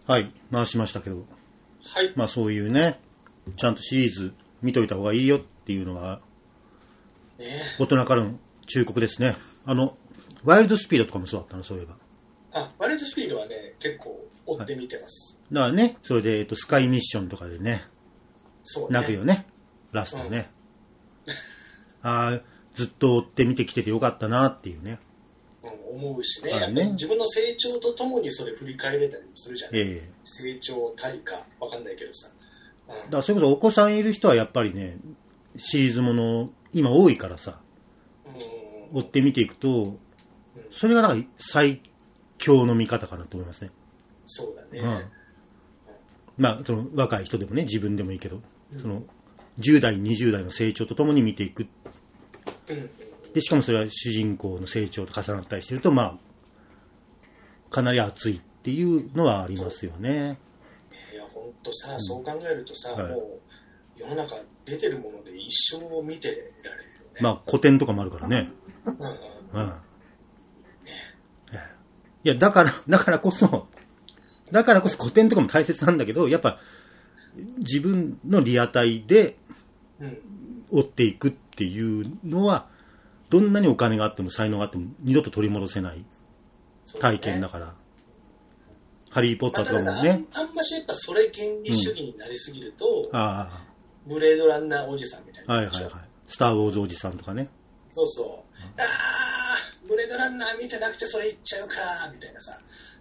はい、回しましたけど、 はい。 まあそういうね、ちゃんとシリーズ見といた方がいいよっていうのは、 ね大人からの忠告ですね。ワイルドスピードとかもそうだったの、そういえば。 ワイルドスピードはね、結構追ってみてます。 だからね、それで、スカイミッションとかでね、 そうね。 泣くよね、ラストね。ずっと追って見てきててよかったなっていうね。 思うしね、やっぱり自分の成長とともにそれ振り返れたりするじゃない、成長、対価、わかんないけどさ。 だからそれこそお子さんいる人はやっぱりね、シリーズもの、今多いからさ、追って見ていくと、それがなんか最強の見方かなと思いますね。 そうだね。 まあ、その若い人でもね、自分でもいいけど、その10代、20代の成長とともに見ていく。で、しかもそれは主人公の成長と重なったりしてると、まあ、かなり熱いっていうのはありますよね。 いや、ほんとさ、そう考えるとさ、もう、世の中出てるもので一生見てられるよね。 まあ、古典とかもあるからね。いや、だからこそ古典とかも大切なんだけど、やっぱ、自分のリアタイで追っていくっていうのは、どんなにお金があっても才能があっても二度と取り戻せない体験だから。ハリー・ポッターとかもね。 あんましやっぱそれ原理主義になりすぎると、ブレードランナーおじさんみたいな。 はいはいはい。スター・ウォーズおじさんとかね。 そうそう。ブレードランナー見てなくてそれ言っちゃうかみたいなさ。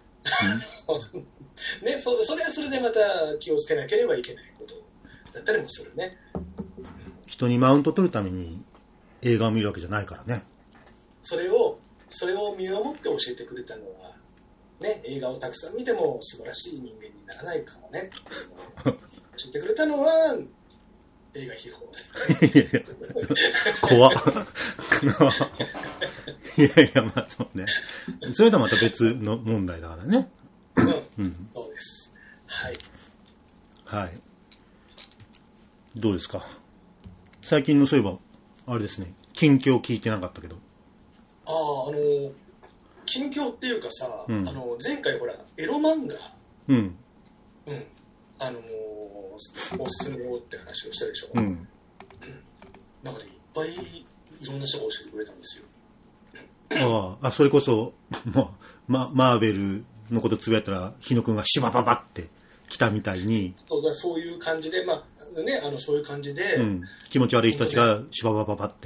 ね、それはそれでまた気をつけなければいけないことだったりもするね。 人にマウント取るために映画を見るわけじゃないからね。 それを見守って教えてくれたのは、ね、映画をたくさん見ても素晴らしい人間にならないかもね。教えてくれたのは、映画秘宝で。 怖っ。いや、まあそうね。それとはまた別の問題だからね。 そうです。はい。 はい。どうですか。最近のそういえば、あれですね、近況聞いてなかったけど。 近況っていうかさ、前回ほら、エロ漫画、おすすめをって話をしたでしょ。なんかね、いっぱいいろんな人が教えてくれたんですよ。 それこそ、マーベルのことつぶやいたら、日野くんがシュバババって来たみたいに。 そういう感じで、そういう感じで、 気持ち悪い人たちがシュババババって。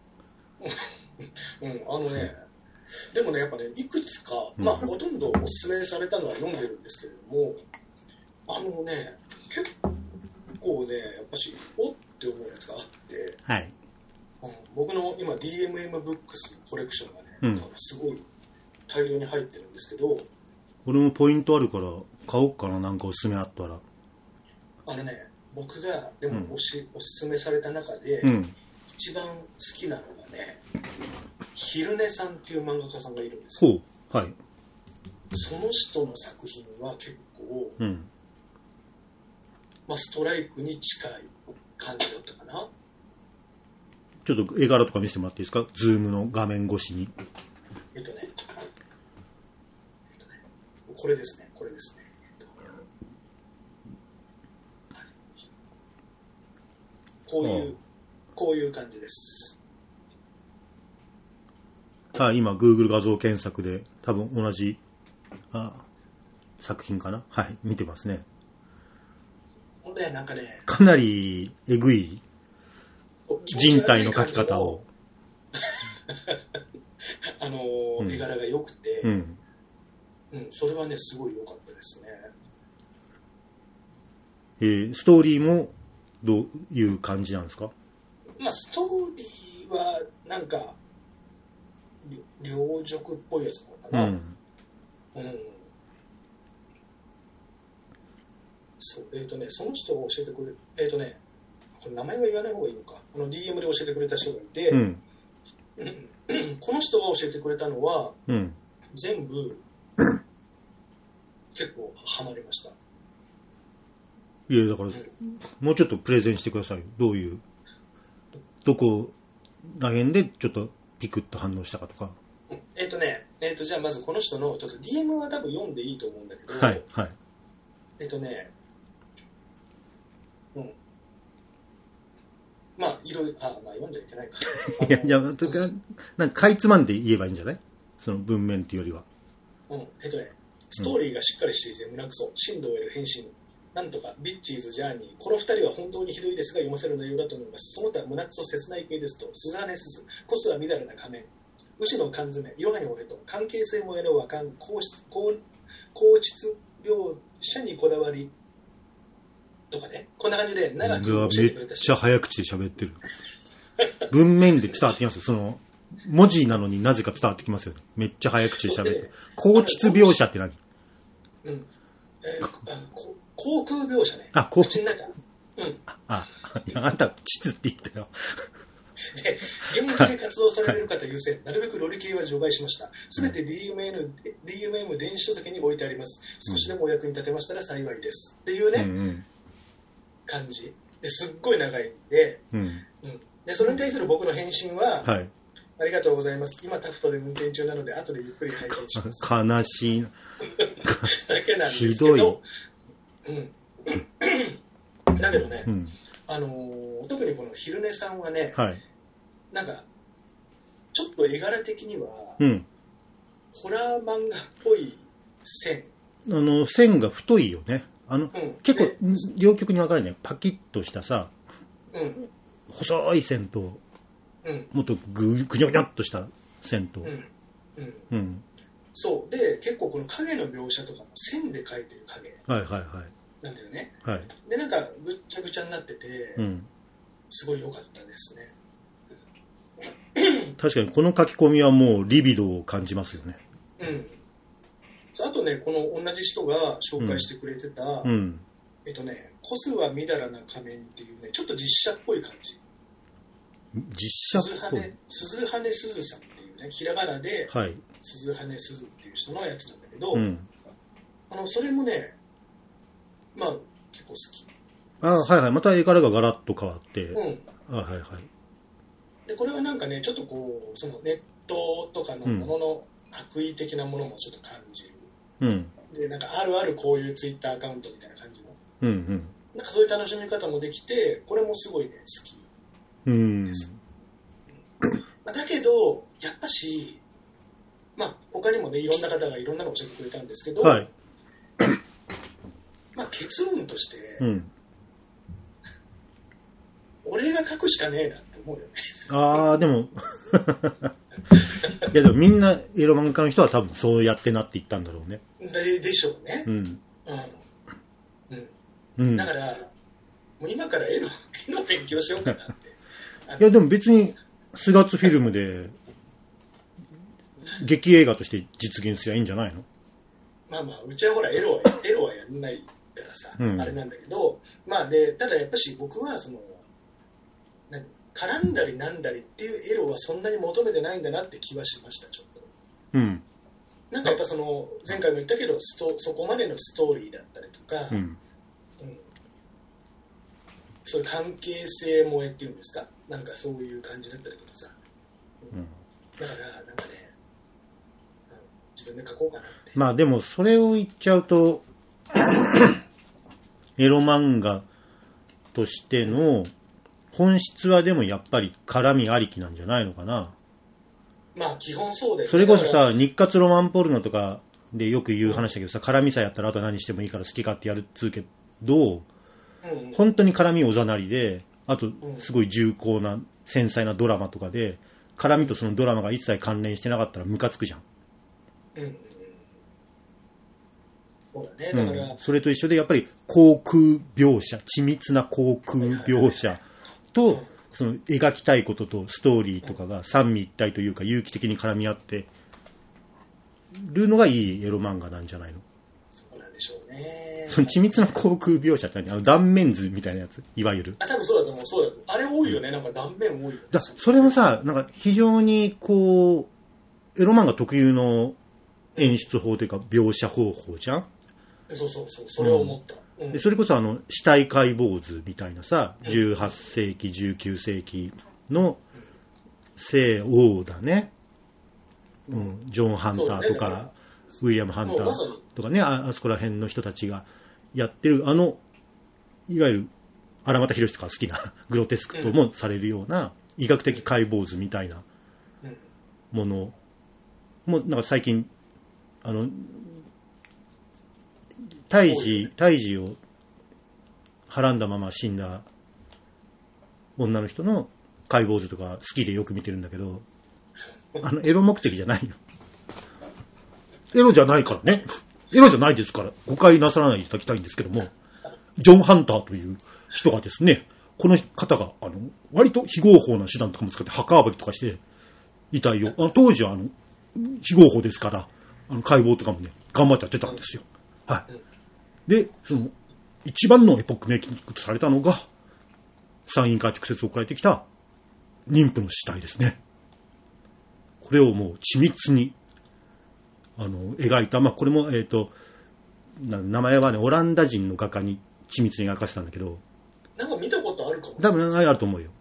でもね、やっぱね、いくつか、ほとんどおすすめされたのは読んでるんですけれども、結構ね、やっぱし、おって思うやつがあって、 はい。 僕の今 DMM ブックスのコレクションがね、すごい大量に入ってるんですけど、 俺もポイントあるから買おうかな、なんかおすすめあったら。 僕がでもおすすめされた中で、一番好きなのがね、昼寝さんっていう漫画家さんがいるんですよ。 はい。 その人の作品は結構、ストライクに近い感じだったかな。 ちょっと絵柄とか見せてもらっていいですか？ズームの画面越しに。 これですね。こういう感じです。 今 Google 画像検索で多分同じ作品かな。はい、見てますね。 なんかね、 かなりえぐい人体の描き方を絵柄が良くて、それはねすごい良かったですね。ストーリーもどういう感じなんですか？ ストーリーはなんか両辱っぽいやつなのかな。その人が教えてくれ、これ名前は言わない方がいいのか。DM で教えてくれた人がいて、この人が教えてくれたのは、全部結構ハマりました。 いやだから、もうちょっとプレゼンしてくださいよ。どこら辺でちょっとピクッと反応したかとか。 じゃあまずこの人のちょっと DM は多分読んでいいと思うんだけど、 はいはい。 うん。まあ、いろいろ、まあ、読んじゃいけないか。 いや、なんか、かいつまんで言えばいいんじゃない？その文面っていうよりは。 うん。ストーリーがしっかりしていて胸くそ、振動を得る変身、なんとか、ビッチーズ、ジャーニー、この二人は本当にひどいですが読ませる内容だと思います。その他、胸くそ、切ない系ですと、鈴羽すず、コスはみだらな仮面、牛の缶詰、いろはにおへと、関係性もやるわかん、皇室描写にこだわり、とかね、こんな感じで長く教えてくれたし。めっちゃ早口で喋ってる。文面で伝わってきますよ。その、文字なのになぜか伝わってきますよ。めっちゃ早口で喋ってる。皇室描写って何？ うん。航空描写ね。 あ、航空。口の中。うん。 あんた、膣って言ったよ。 で、現役で活動されている方優先、なるべくロリ系は除外しました。すべて DMM 電子書籍に置いてあります。少しでもお役に立てましたら幸いです。っていうね、感じ。ですっごい長いんで、で、それに対する僕の返信は、 はい。 ありがとうございます。今タフトで運転中なので、後でゆっくり拝見します。 悲しい。 だけなんですけど。ひどい。だけどね、特にこの昼寝さんはね、 はい、 なんか、ちょっと絵柄的には、ホラー漫画っぽい線。 線が太いよね。結構、両極に分かるね。パキッとしたさ、細い線と、もっとぐにょぐにょっとした線と。そう。 で、結構この影の描写とかも線で描いてる影。 はいはいはい。 なんだよね。 はい。 で、なんかぐっちゃぐちゃになってて、すごい良かったですね。 確かにこの書き込みはもうリビドを感じますよね。 あとね、この同じ人が紹介してくれてた、コスはみだらな仮面っていうね、ちょっと実写っぽい感じ。 実写っぽい。 鈴羽すずさんっていうね、ひらがなで、鈴羽すずっていう人のやつなんだけど、それもね、まあ、結構好き。 はいはい。また絵柄がガラッと変わって。はいはい。 で、これはなんかね、ちょっとこう、そのネットとかのものの悪意的なものもちょっと感じる。で、なんかあるこういうツイッターアカウントみたいな感じの。なんかそういう楽しみ方もできて、これもすごいね、好きです。だけど、やっぱし、まあ、他にもね、いろんな方がいろんなのを教えてくれたんですけど、まあ、結論として、俺が書くしかねえなって思うよね。 でもいやでもみんなエロ漫画家の人は多分そうやってなっていったんだろうね。 でしょうね。だから、もう今から絵の勉強しようかなって。 いやでも別に4月フィルムで劇映画として実現すりゃいいんじゃないの？ まあまあ、うちはほらエロはやんないからさ、あれなんだけど、まあで、ただやっぱし僕はその、絡んだりなんだりっていうエロはそんなに求めてないんだなって気はしました、ちょっと。なんかやっぱその、前回も言ったけど、そこまでのストーリーだったりとか、そういう関係性萌えっていうんですか、なんかそういう感じだったりとかさ。だから、なんかね、自分で書こうかなって。 まあでもそれを言っちゃうと、エロ漫画としての本質はでもやっぱり絡みありきなんじゃないのかな。 まあ基本そうだよね。 それこそさ、日活ロマンポルノとかでよく言う話だけどさ、絡みさえやったらあとは何してもいいから好き勝手やるっつうけど、本当に絡みおざなりで、あとすごい重厚な繊細なドラマとかで、絡みとそのドラマが一切関連してなかったらムカつくじゃん。 そうだね。だから、 それと一緒でやっぱり航空描写、緻密な航空描写と、その描きたいこととストーリーとかが三位一体というか有機的に絡み合ってるのがいいエロ漫画なんじゃないの？ そうなんでしょうね。 その緻密な航空描写って何？断面図みたいなやつ、いわゆる。 多分そうだと思う。そうだと思う。あれ多いよね。なんか断面多いよね。 それもさ、なんか非常にこうエロ漫画特有の演出法というか描写方法じゃん。 そう。それを思った。 でそれこそ死体解剖図みたいなさ、18世紀19世紀の西欧だね、ジョン・ハンターとか、ウィリアム・ハンターとかね、あそこら辺の人たちがやってる、いわゆる荒俣宏とか好きなグロテスクともされるような医学的解剖図みたいなものも、なんか最近、胎児をはらんだまま死んだ女の人の解剖図とか好きでよく見てるんだけど、エロ目的じゃないよ。エロじゃないからね。エロじゃないですから、誤解なさらないでいただきたいんですけども、ジョン・ハンターという人がですね、この方が、割と非合法な手段とかも使って墓暴きとかして遺体を、当時は非合法ですから、解剖とかもね、頑張ってやってたんですよ。はい。で、一番のエポックメイキングとされたのが、産院から直接送られてきた妊婦の死体ですね。これをもう緻密に、描いた、これも、名前はね、オランダ人の画家に緻密に描かせたんだけど、 なんか見たことあるかも。 多分あると思うよ。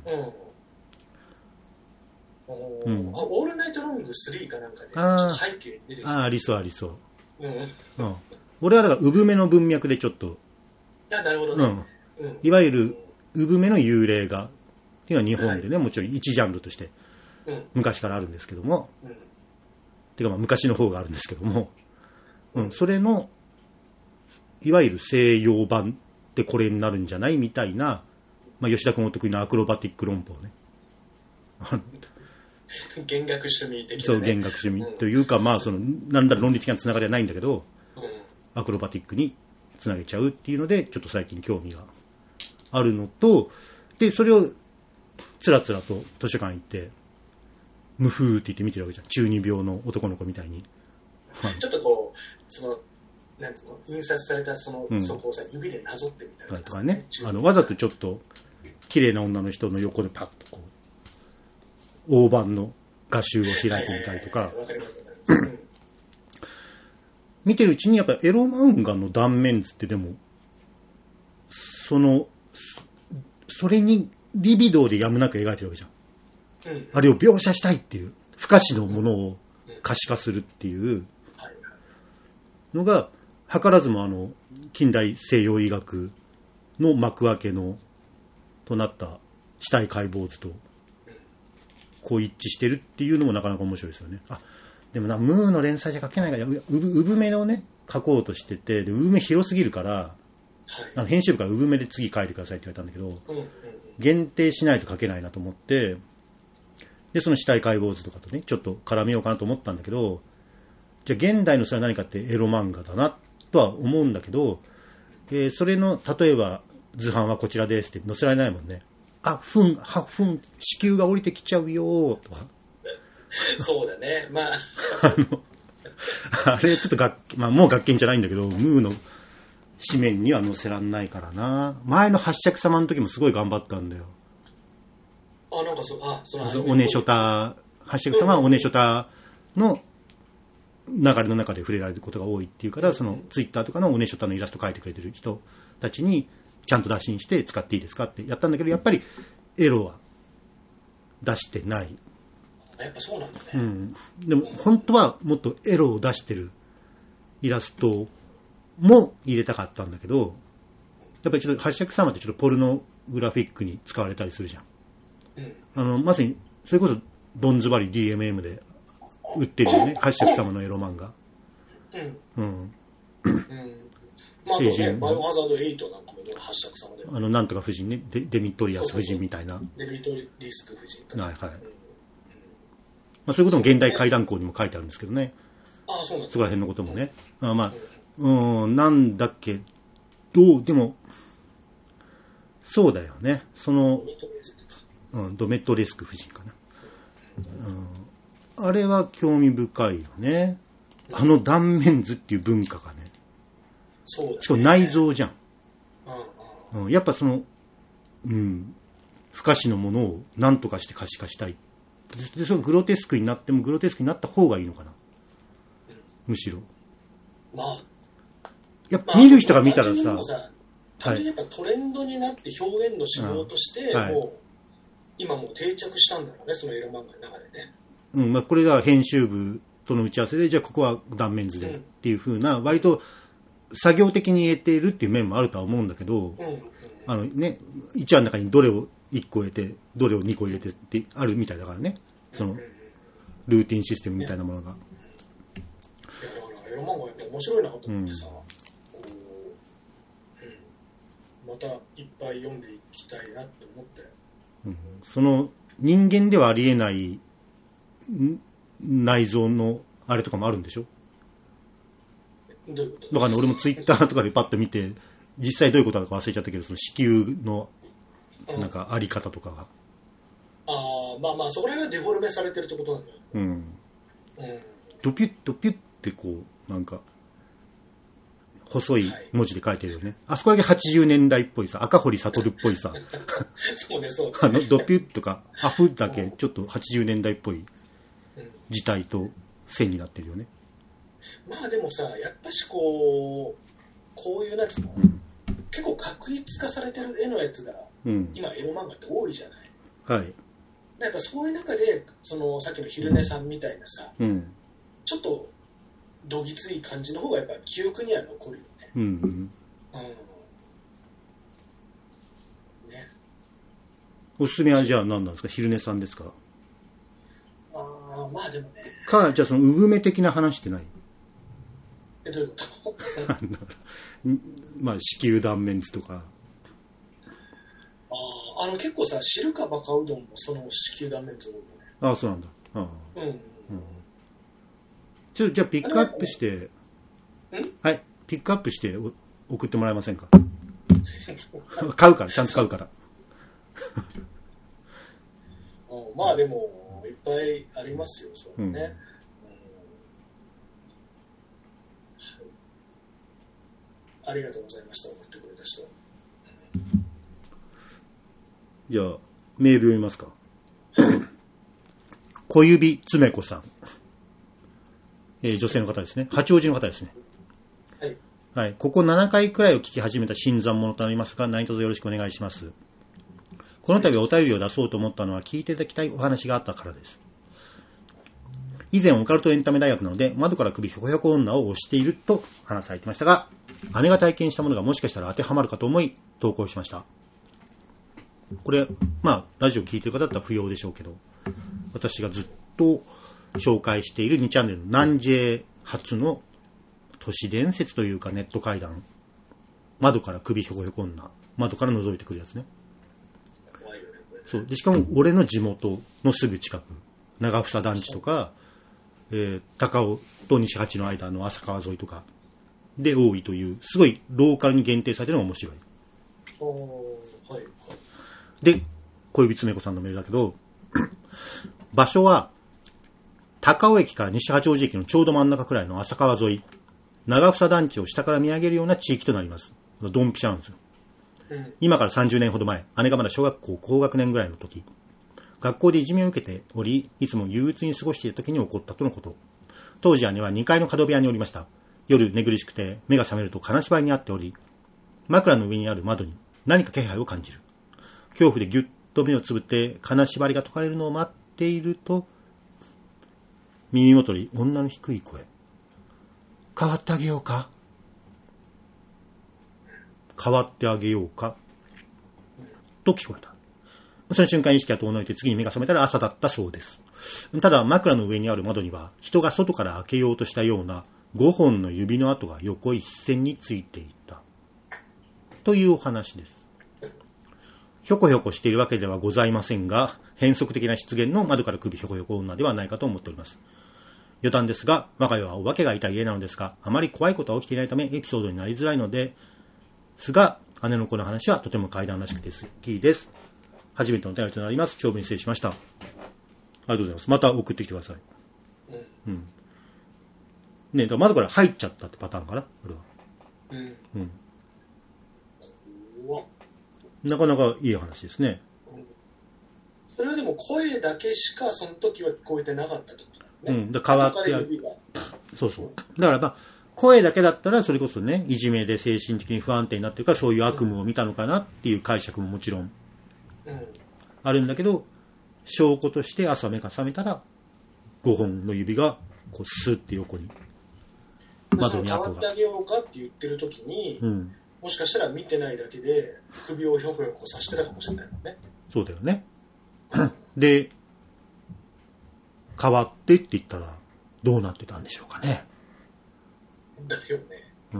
オールナイトロング3かなんかで、ちょっと背景に出てきた。 ありそう、ありそう。俺はだから、産めの文脈でちょっと、 なるほどね。 いわゆる、産めの幽霊画っていうのは日本でね、もちろん一ジャンルとして、昔からあるんですけども、てか昔の方があるんですけども、それの、いわゆる西洋版ってこれになるんじゃないみたいな、吉田君お得意なアクロバティック論法ね。 弦楽趣味的な、ね。 そう、弦楽趣味というか、なんだろ論理的なつながりはないんだけど、アクロバティックにつなげちゃうっていうので、ちょっと最近興味があるのと、で、それをつらつらと図書館行って、無風って言って見てるわけじゃん。中二病の男の子みたいに。 ちょっとこう、なんつうの、印刷されたそこをさ、指でなぞってみたいな。 とかね。わざとちょっと、綺麗な女の人の横でパッとこう、大判の画集を開いてみたりとか。 わかります。 見てるうちにやっぱエロ漫画の断面図ってでも、それにリビドーでやむなく描いてるわけじゃん。あれを描写したいっていう、不可視のものを可視化するっていうのが、図らずも近代西洋医学の幕開けとなった死体解剖図と、こう一致してるっていうのもなかなか面白いですよね。でもムーの連載じゃ書けないから、産めをね、書こうとしてて、で、産め広すぎるから、編集部から産めで次書いてくださいって言われたんだけど、限定しないと書けないなと思って、で、その死体解剖図とかとね、ちょっと絡めようかなと思ったんだけど、じゃあ現代のそれは何かってエロ漫画だなとは思うんだけど、それの、例えば図版はこちらですって載せられないもんね。子宮が降りてきちゃうよとか。 そうだね。 あれちょっともう学研じゃないんだけど、ムーの紙面には載せらんないからな。前の八尺様の時もすごい頑張ったんだよ。 なんかおねしょた、八尺様はおねしょたの流れの中で触れられることが多いっていうから、そのツイッターとかのおねしょたのイラスト描いてくれてる人たちにちゃんと打診して使っていいですかってやったんだけど、やっぱりエロは出してない。 やっぱそうなんだね。 でも本当はもっとエロを出してるイラストも入れたかったんだけど、やっぱりちょっと八尺様ってちょっとポルノグラフィックに使われたりするじゃん。まさにそれこそドンズバリ DMM で売ってるよね、八尺様のエロ漫画。 成人バイオハザード8なんかも八尺様で、 なんとか夫人ね、デミトリアス夫人みたいな。 デミトリスク夫人か。 はい。そういうことも現代怪談校にも書いてあるんですけどね。 そうなんです。 そこら辺のこともね。なんだけど、でも、そうだよね。ドメトレスク夫人かな。あれは興味深いよね。断面図っていう文化がね。 そうだね。 しかも内臓じゃん。やっぱ不可視のものを何とかして可視化したい。で、そのグロテスクになってもグロテスクになった方がいいのかな。むしろ。やっぱ見る人が見たらさ、 やっぱトレンドになって表現の手法として、もう今もう定着したんだろうね、そのエロ漫画の中でね。 これが編集部との打ち合わせで、じゃあここは断面図でっていう風な、割と作業的に入れているっていう面もあるとは思うんだけど、ね、1話の中にどれを1個入れて、どれを2個入れてってあるみたいだからね。その、ルーティンシステムみたいなものが。 いや、だからエロ漫画やっぱ面白いなと思ってさ、またいっぱい読んでいきたいなって思って。 その、人間ではありえない内臓のあれとかもあるんでしょ？ どういうこと？ だからね、俺もツイッターとかでパッと見て、実際どういうことだか忘れちゃったけど、その子宮のなんかあり方とかが。 まあまあ、そこら辺はデフォルメされてるってことなんだよ。 ドピュッドピュッってこう、なんか、細い文字で書いてるよね。あそこだけ80年代っぽいさ、赤堀悟っぽいさ。 そうね、そうね。ドピュッとか、アフだけちょっと80年代っぽい字体と線になってるよね。 まあでもさ、やっぱしこういうやつも、結構確率化されてる絵のやつが、今エロ漫画って多いじゃない。はい。やっぱそういう中で、そのさっきの昼寝さんみたいなさ、ちょっとどぎつい感じの方がやっぱ記憶には残るよね。ね。 おすすめはじゃあ何なんですか？昼寝さんですか？ まあでもね。 じゃあその産め的な話ってない？ どういうことまあ子宮断面図とか。 結構さ、汁かバカうどんもその子宮断面図多いよね。 そうなんだ。じゃあピックアップして、はい、ピックアップして送ってもらえませんか？買うから、ちゃんと買うから。 まあでも、いっぱいありますよ、そうね。ありがとうございました、送ってくれた人。 じゃあ、メール読みますか。小指つめこさん。女性の方ですね。八王子の方ですね。 はい。 はい。ここ7回くらいを聞き始めた新参者となりますが、何卒よろしくお願いします。この度お便りを出そうと思ったのは聞いていただきたいお話があったからです。以前オカルトエンタメ大学なので、窓から首ひょこひょこ女を推していると話されていましたが、姉が体験したものがもしかしたら当てはまるかと思い、投稿しました。これ、まあ、ラジオ聞いてる方だったら不要でしょうけど、私がずっと紹介している2チャンネルの南 J 初の都市伝説というかネット怪談、窓から首ひょこひょこ女、窓から覗いてくるやつね。そう。で、しかも俺の地元のすぐ近く、長房団地とか、高尾と西八の間の浅川沿いとかで多いという、すごいローカルに限定されてるのが面白い。 はい。 で、小指つめこさんのメールだけど、場所は、高尾駅から西八王子駅のちょうど真ん中くらいの浅川沿い、長房団地を下から見上げるような地域となります。ドンピシャなんですよ。今から30年ほど前、姉がまだ小学校高学年ぐらいの時、学校でいじめを受けており、いつも憂鬱に過ごしている時に起こったとのこと。当時姉は2階の角部屋におりました。夜寝苦しくて目が覚めると金縛りにあっており、枕の上にある窓に何か気配を感じる。恐怖でぎゅっと目をつぶって金縛りが解かれるのを待っていると、耳元に女の低い声。変わってあげようか？変わってあげようか？と聞こえた。その瞬間意識が遠のいて次に目が覚めたら朝だったそうです。ただ枕の上にある窓には人が外から開けようとしたような5本の指の跡が横一線についていた。というお話です。ひょこひょこしているわけではございませんが、変則的な出現の窓から首ひょこひょこ女ではないかと思っております。余談ですが、我が家はお化けがいた家なのですが、あまり怖いことは起きていないためエピソードになりづらいのですが、姉の子の話はとても怪談らしくて好きです。初めてのお便りとなります。長文失礼しました。ありがとうございます。また送ってきてください。ね、だから窓から入っちゃったってパターンかな、これは。なかなかいい話ですね。 それはでも声だけしかその時は聞こえてなかったってことだよね。 だ変わってそうそう。だからまあ声だけだったらそれこそね、いじめで精神的に不安定になってるからそういう悪夢を見たのかなっていう解釈ももちろんあるんだけど、証拠として朝目が覚めたら5本の指がこうスッて横に窓に跡が。 変わってあげようかって言ってる時に、 うん。 もしかしたら見てないだけで首をひょこひょこさしてたかもしれないもんね。 そうだよね。で、変わってって言ったらどうなってたんでしょうかね。 だよね。 うん。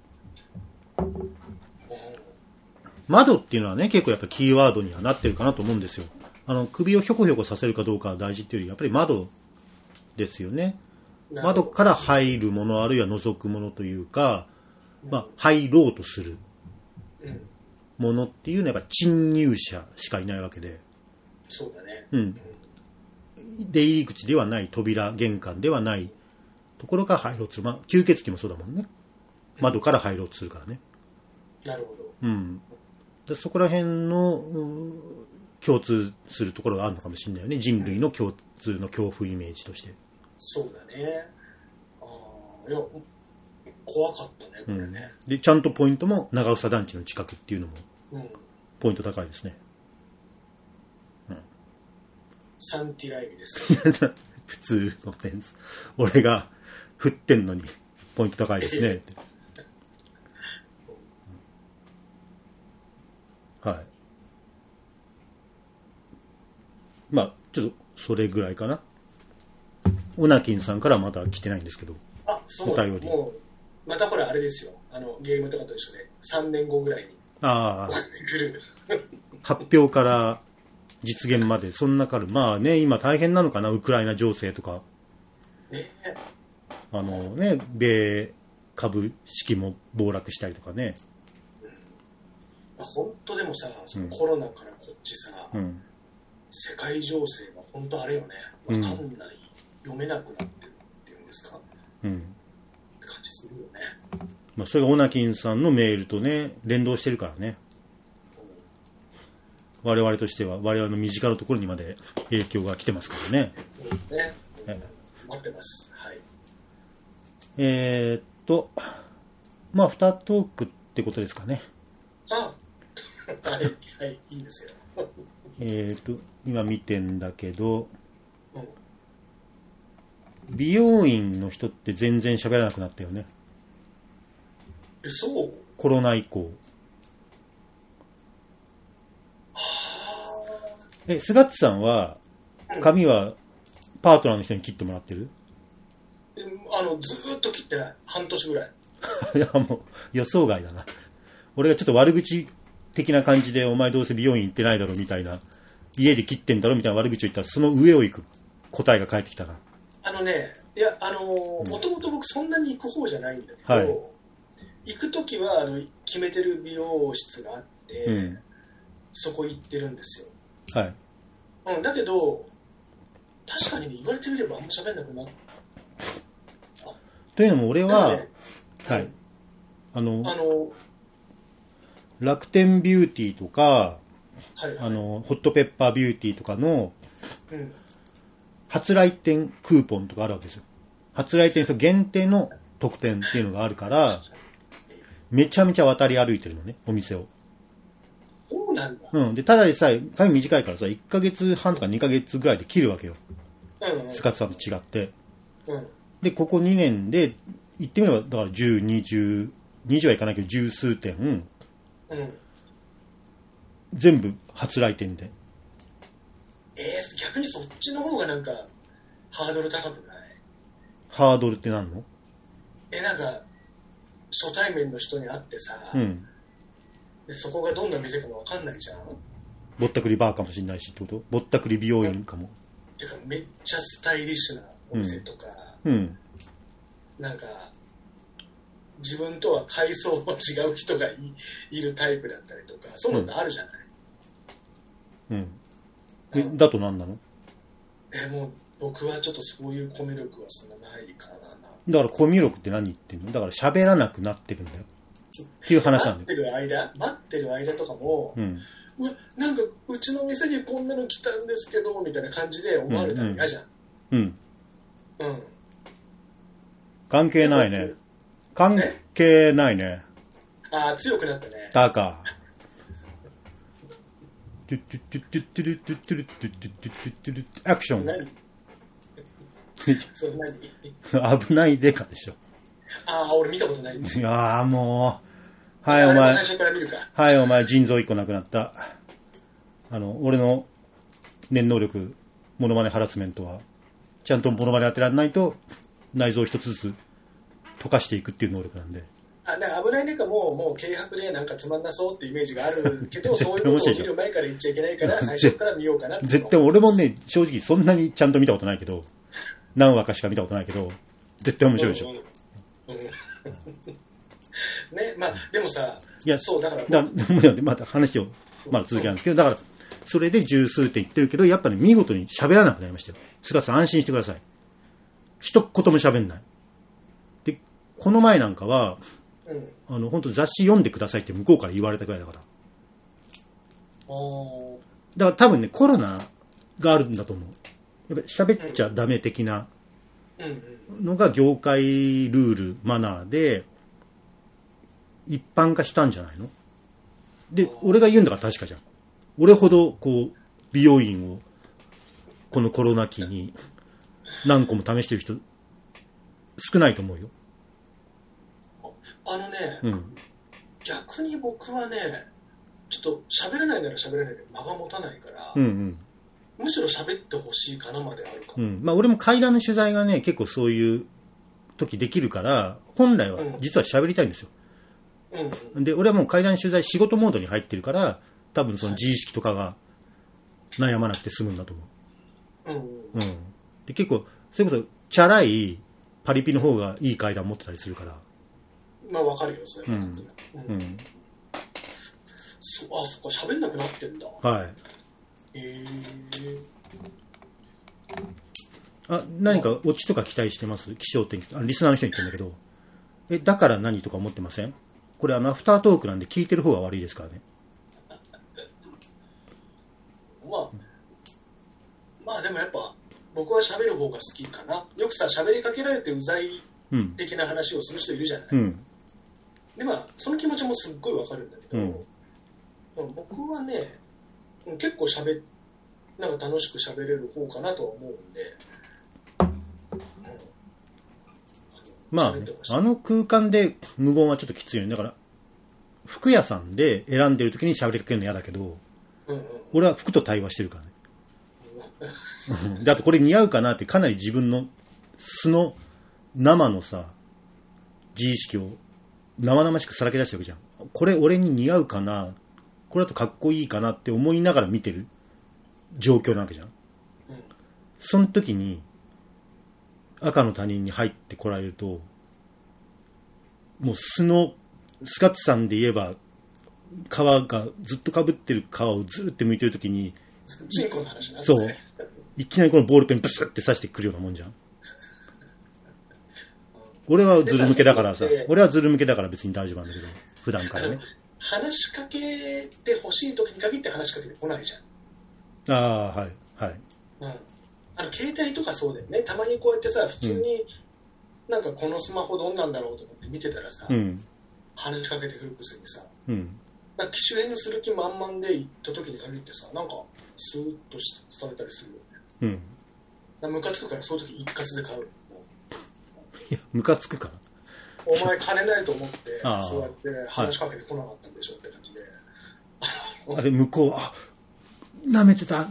窓っていうのはね、結構やっぱキーワードにはなってるかなと思うんですよ。首をひょこひょこさせるかどうかは大事っていうより、やっぱり窓ですよね。窓から入るものあるいは覗くものというか、まあ、入ろうとするものっていうのはやっぱ侵入者しかいないわけで。 そうだね。 うん。出入り口ではない、扉、玄関ではないところから入ろうとする。まあ、吸血鬼もそうだもんね。窓から入ろうとするからね。 なるほど。 うん。でそこら辺の共通するところがあるのかもしれないよね。人類の共通の恐怖イメージとして。 そうだね。いや、怖かったね、これね。 で、ちゃんとポイントも長房団地の近くっていうのも、ポイント高いですね。 サンティライミです。 普通の点数。俺が振ってんのに、ポイント高いですね。はい。まあ、ちょっと、それぐらいかな。オナキンさんからはまだ来てないんですけど。 あ、そうだ。もう、またこれあれですよ。ゲームとかと一緒で、3年後ぐらいに。 ああ。 来る。 発表から実現まで、そんなかる。まあね、今大変なのかな、ウクライナ情勢とか。ね。米株式も暴落したりとかね。 本当でもさ、そのコロナからこっちさ、世界情勢が本当あれよね。わかんない。読めなくなってるっていうんですか。って感じするよね。 まあ、それがオナキンさんのメールとね、連動してるからね。我々としては、我々の身近なところにまで影響が来てますからね。 待ってます。はい。 まあ、2トークってことですかね。 はい、いいですよ。 今見てんだけど、美容院の人って全然喋らなくなったよね。 そう？ コロナ以降。スガッツさんは、髪はパートナーの人に切ってもらってる？ ずーっと切ってない。半年ぐらい。 いや、もう、予想外だな。俺がちょっと悪口的な感じで、お前どうせ美容院行ってないだろみたいな、家で切ってんだろみたいな悪口を言ったら、その上を行く答えが返ってきたな。 いや、もともと僕そんなに行く方じゃないんだけど、行くときは決めてる美容室があって、そこ行ってるんですよ。 はい。 だけど、確かに、言われてみればあんま喋んなくなった。 というのも俺は、はい。楽天ビューティーとか、ホットペッパービューティーとかの、初来店クーポンとかあるわけですよ。初来店限定の特典っていうのがあるから、めちゃめちゃ渡り歩いてるのね、お店を。 そうなんだ。 で、ただでさえ、髪短いからさ、1ヶ月半とか2ヶ月ぐらいで切るわけよ。スカッツさんと違って。で、ここ2年で、言ってみれば、だから10、20はいかないけど、十数点、全部初来店で。 逆にそっちの方がなんか、ハードル高くない？ ハードルって何の？ なんか、初対面の人に会ってさ、でそこがどんな店かもわかんないじゃん。 ぼったくりバーかもしれないしってこと？ぼったくり美容院かも。 てかめっちゃスタイリッシュなお店とか、なんか自分とは階層の違う人が いるタイプだったりとか、そういうのってあるじゃない。 だと何なの？ もう僕はちょっとそういうコミュ力はそんなないかな。 だからコミュ力って何言ってんの？だから喋らなくなってるんだよっていう話なんだよ。 待ってる間とかも、なんかうちの店にこんなの来たんですけどみたいな感じで思われたら嫌じゃん。 関係ないね。関係ないね。 強くなったね。 だか。アクション。 それ何？ 危ないでかでしょ。 ああ、俺見たことないんです。 いやーもう、はい、お前、 最初から見るか。 はい、お前、腎臓一個なくなった。俺の念能力、モノマネハラスメントは、ちゃんとモノマネ当てられないと、内臓一つずつ溶かしていくっていう能力なんで。 だから危ないねかもう軽薄でなんかつまんなそうってイメージがあるけど、そういうことを見る前から言っちゃいけないから、最初から見ようかなって。 絶対俺もね、正直そんなにちゃんと見たことないけど、何話かしか見たことないけど、絶対面白いでしょ。 ね、まあでもさ、 いや、 そうだから、 また話をまだ続きなんですけど、だからそれで十数って言ってるけど、やっぱり、ね、見事に喋らなくなりましたよ。菅さん安心してください。一言も喋んない。で、この前なんかは、本当雑誌読んでくださいって向こうから言われたくらいだから。だから多分ね、コロナがあるんだと思う。やっぱり喋っちゃダメ的なのが業界ルール、マナーで一般化したんじゃないの？で、俺が言うんだから確かじゃん。俺ほどこう美容院をこのコロナ期に何個も試してる人少ないと思うよ。 逆に僕はね、ちょっと喋れないなら喋れないで間が持たないから、むしろ喋ってほしいかなまであるかも。 まあ俺も階段の取材がね、結構そういう時できるから、本来は実は喋りたいんですよ。で、俺はもう階段取材仕事モードに入ってるから、多分その自意識とかが悩まなくて済むんだと思う。で、結構、それこそチャラいパリピの方がいい階段持ってたりするから。 まあわかるよ、それ。そっか、喋んなくなってんだ。 はい。何かオチとか期待してます？気象天気。リスナーの人に言ってんだけど。だから何とか思ってません？これアフタートークなんで聞いてる方が悪いですからね。 まあでもやっぱ僕は喋る方が好きかな。よくさ、喋りかけられてうざい的な話をする人いるじゃない。でまあその気持ちもすっごいわかるんだけど、僕はね結構なんか楽しく喋れる方かなとは思うんで、 まああの空間で無言はちょっときついよね。だから服屋さんで選んでる時に喋りかけるの嫌だけど、俺は服と対話してるからね。だってこれ似合うかなってかなり自分の素の生のさ自意識を生々しくさらけ出してるわけじゃん。これ俺に似合うかな、これだとかっこいいかなって思いながら見てる状況なわけじゃん。その時に赤の他人に入ってこられると、もうスカッツさんで言えば皮がずっと被ってる皮をずって向いてる時に、そういきなりこのボールペンブスって刺してくるようなもんじゃん。俺はズル向けだからさ、別に大丈夫なんだけど、普段からね。 話しかけてほしい時に限って話しかけてこないじゃん。 はいはい。 携帯とかそうだよね。たまにこうやってさ、普通になんかこのスマホどんなんだろうと思って見てたらさ、話しかけてくるくせにさ、なんか機種変する気満々で行った時に限ってさ、なんかスーッとされたりするよね。ムカつくからそういう時一括で買う。 いや、ムカつくから。 お前金ないと思って、そうやって話しかけてこなかったんでしょって感じで。 あれ、向こう、舐めてた。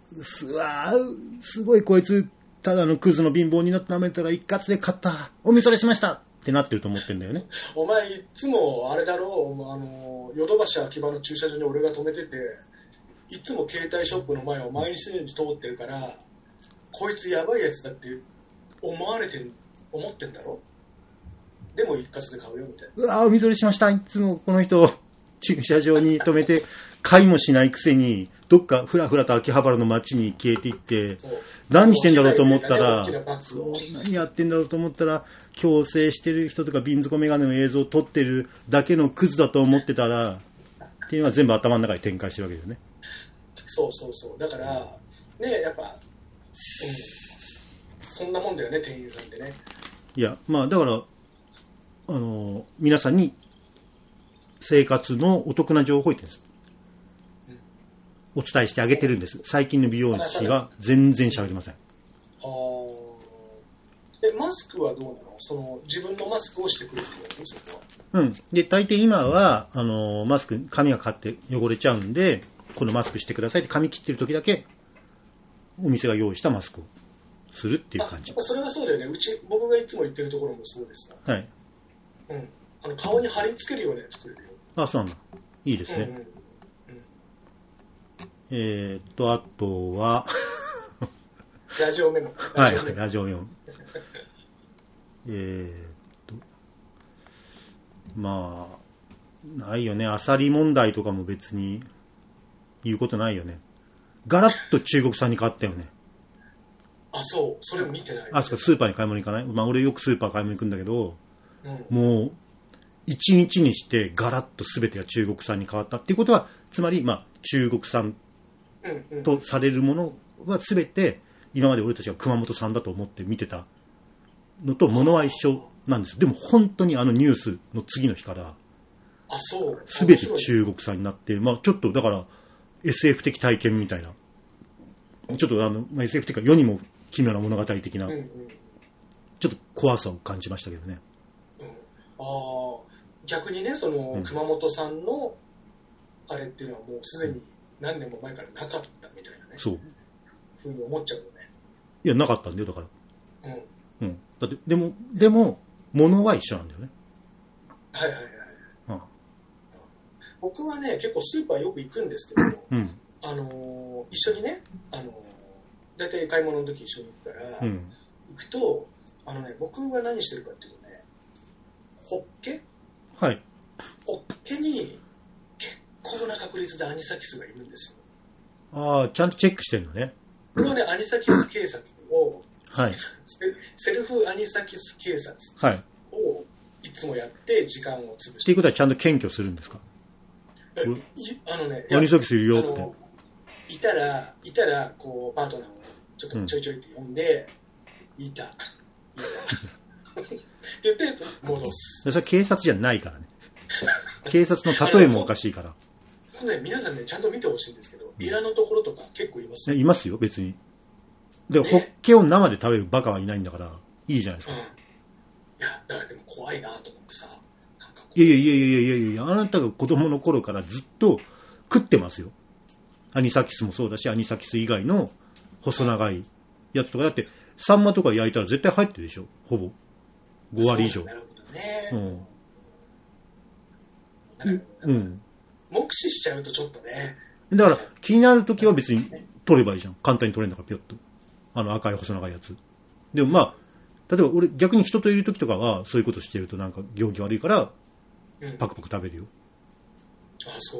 すごいこいつ、ただのクズの貧乏になって舐めたら一括で買った。お見それしましたってなってると思ってんだよね。 お前いつもあれだろう、ヨドバシ秋葉の駐車場に俺が止めてて、いつも携帯ショップの前を毎日のように通ってるから、こいつやばいやつだって思ってんだろ。でも一括で買うよみたいな。 お見それしました。いつもこの人駐車場に止めて買いもしないくせにどっかふらふらと秋葉原の街に消えていって、何してんだろうと思ったら、何やってんだろうと思ったら、矯正してる人とか瓶底メガネの映像を撮ってるだけのクズだと思ってたらっていうのは全部頭の中に展開してるわけだよね。 そうだからね、やっぱ、そんなもんだよね、店員さんってね。 いや、まあだから皆さんに生活のお得な情報を言ってるんです。お伝えしてあげてるんです。最近の美容師は全然喋りません。 マスクはどうなの？その自分のマスクをしてくれるの？そこうは。 ん。で、大抵今は、マスク、髪がかって汚れちゃうんで、このマスクしてくださいって髪切ってる時だけ、お店が用意したマスクをするっていう感じ。 それはそうだよね。僕がいつも行ってるところもそうですが。 はい。 うん。顔に貼り付けるようなやつ作れるよ。 あ、そうなんだ。いいですね。あとは、 ラジオメモ。 はい、ラジオメモ。まあ、ないよね。アサリ問題とかも別に言うことないよね。ガラッと中国産に変わったよね。 あ、そう。それ見てない。 あ、そっか、スーパーに買い物行かない？まあ、俺よくスーパー買い物行くんだけど、もう、一日にしてガラッと全てが中国産に変わったっていうことは、つまり、まあ、中国産とされるものは全て、今まで俺たちが熊本産だと思って見てたのと、ものは一緒なんですよ。でも本当にニュースの次の日から、全て中国産になって、まあ、ちょっとだから、SF 的体験みたいな。ちょっとまあ、SF 的か世にも奇妙な物語的な、ちょっと怖さを感じましたけどね。 逆にね、その、熊本産のあれっていうのはもうすでに何年も前からなかったみたいなね。 そう。 ふうに思っちゃうよね。 いや、なかったんだよ、だから。だって、でも、物は一緒なんだよね。 はいはいはい。僕はね、結構スーパーよく行くんですけど、一緒にね、大体買い物の時一緒に行くから、行くと、僕は何してるかっていうとね、ホッケ？ はい。 ホッケに結構な確率でアニサキスがいるんですよ。 ああ、ちゃんとチェックしてるのね。 このね、アニサキス警察を、 はい。 セルフアニサキス警察をいつもやって時間を潰して。 っていうことはちゃんと検挙するんですか？アニサキスいるよって。 いたら、こう、パートナーをちょっとちょいちょいって呼んで、いた。って言って、戻す。 それは警察じゃないからね。警察の例えもおかしいから。 皆さんね、ちゃんと見てほしいんですけど、エラのところとか結構いますよ。いますよ、別に。でも、ホッケを生で食べるバカはいないんだから、いいじゃないですか。 いや、だからでも怖いなと思ってさ。 いや、あなたが子供の頃からずっと食ってますよ。アニサキスもそうだし、アニサキス以外の細長いやつとか、だって、サンマとか焼いたら絶対入ってるでしょ、ほぼ。5割以上。 なるほどね。目視しちゃうとちょっとね。 だから、気になるときは別に取ればいいじゃん。簡単に取れるんだから、ぴょっと。赤い細長いやつ。でもまあ、例えば俺逆に人といるときとかは、そういうことしてるとなんか行儀悪いから、パクパク食べるよ。 あ、そう。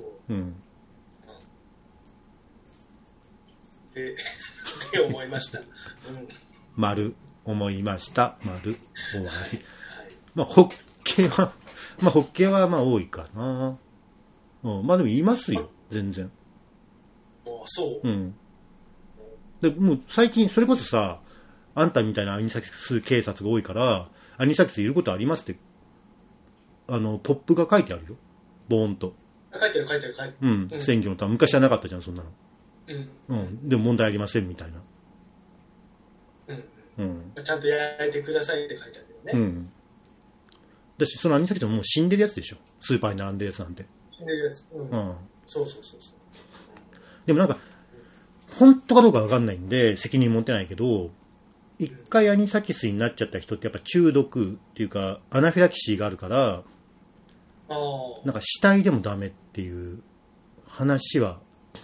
って思いました。 丸、思いました。丸、終わり。まあ、ホッケはまあ多いかな。まあでも言いますよ、全然。 そう。 で、もう最近、それこそさ、あんたみたいなアニサキス警察が多いから、アニサキスいることありますって、ポップが書いてあるよ。ボーンと。 書いてる。 選挙のため、昔はなかったじゃん、そんなの。でも問題ありません、みたいな。 ちゃんと焼いてくださいって書いてあるよね。 だし、そのアニサキスももう死んでるやつでしょ。スーパーに並んでるやつなんて。 死んでるやつ。そう。 でもなんか、本当かどうかわかんないんで、責任持てないけど、一回アニサキスになっちゃった人ってやっぱ中毒っていうか、アナフィラキシーがあるから、なんか死体でもダメっていう話は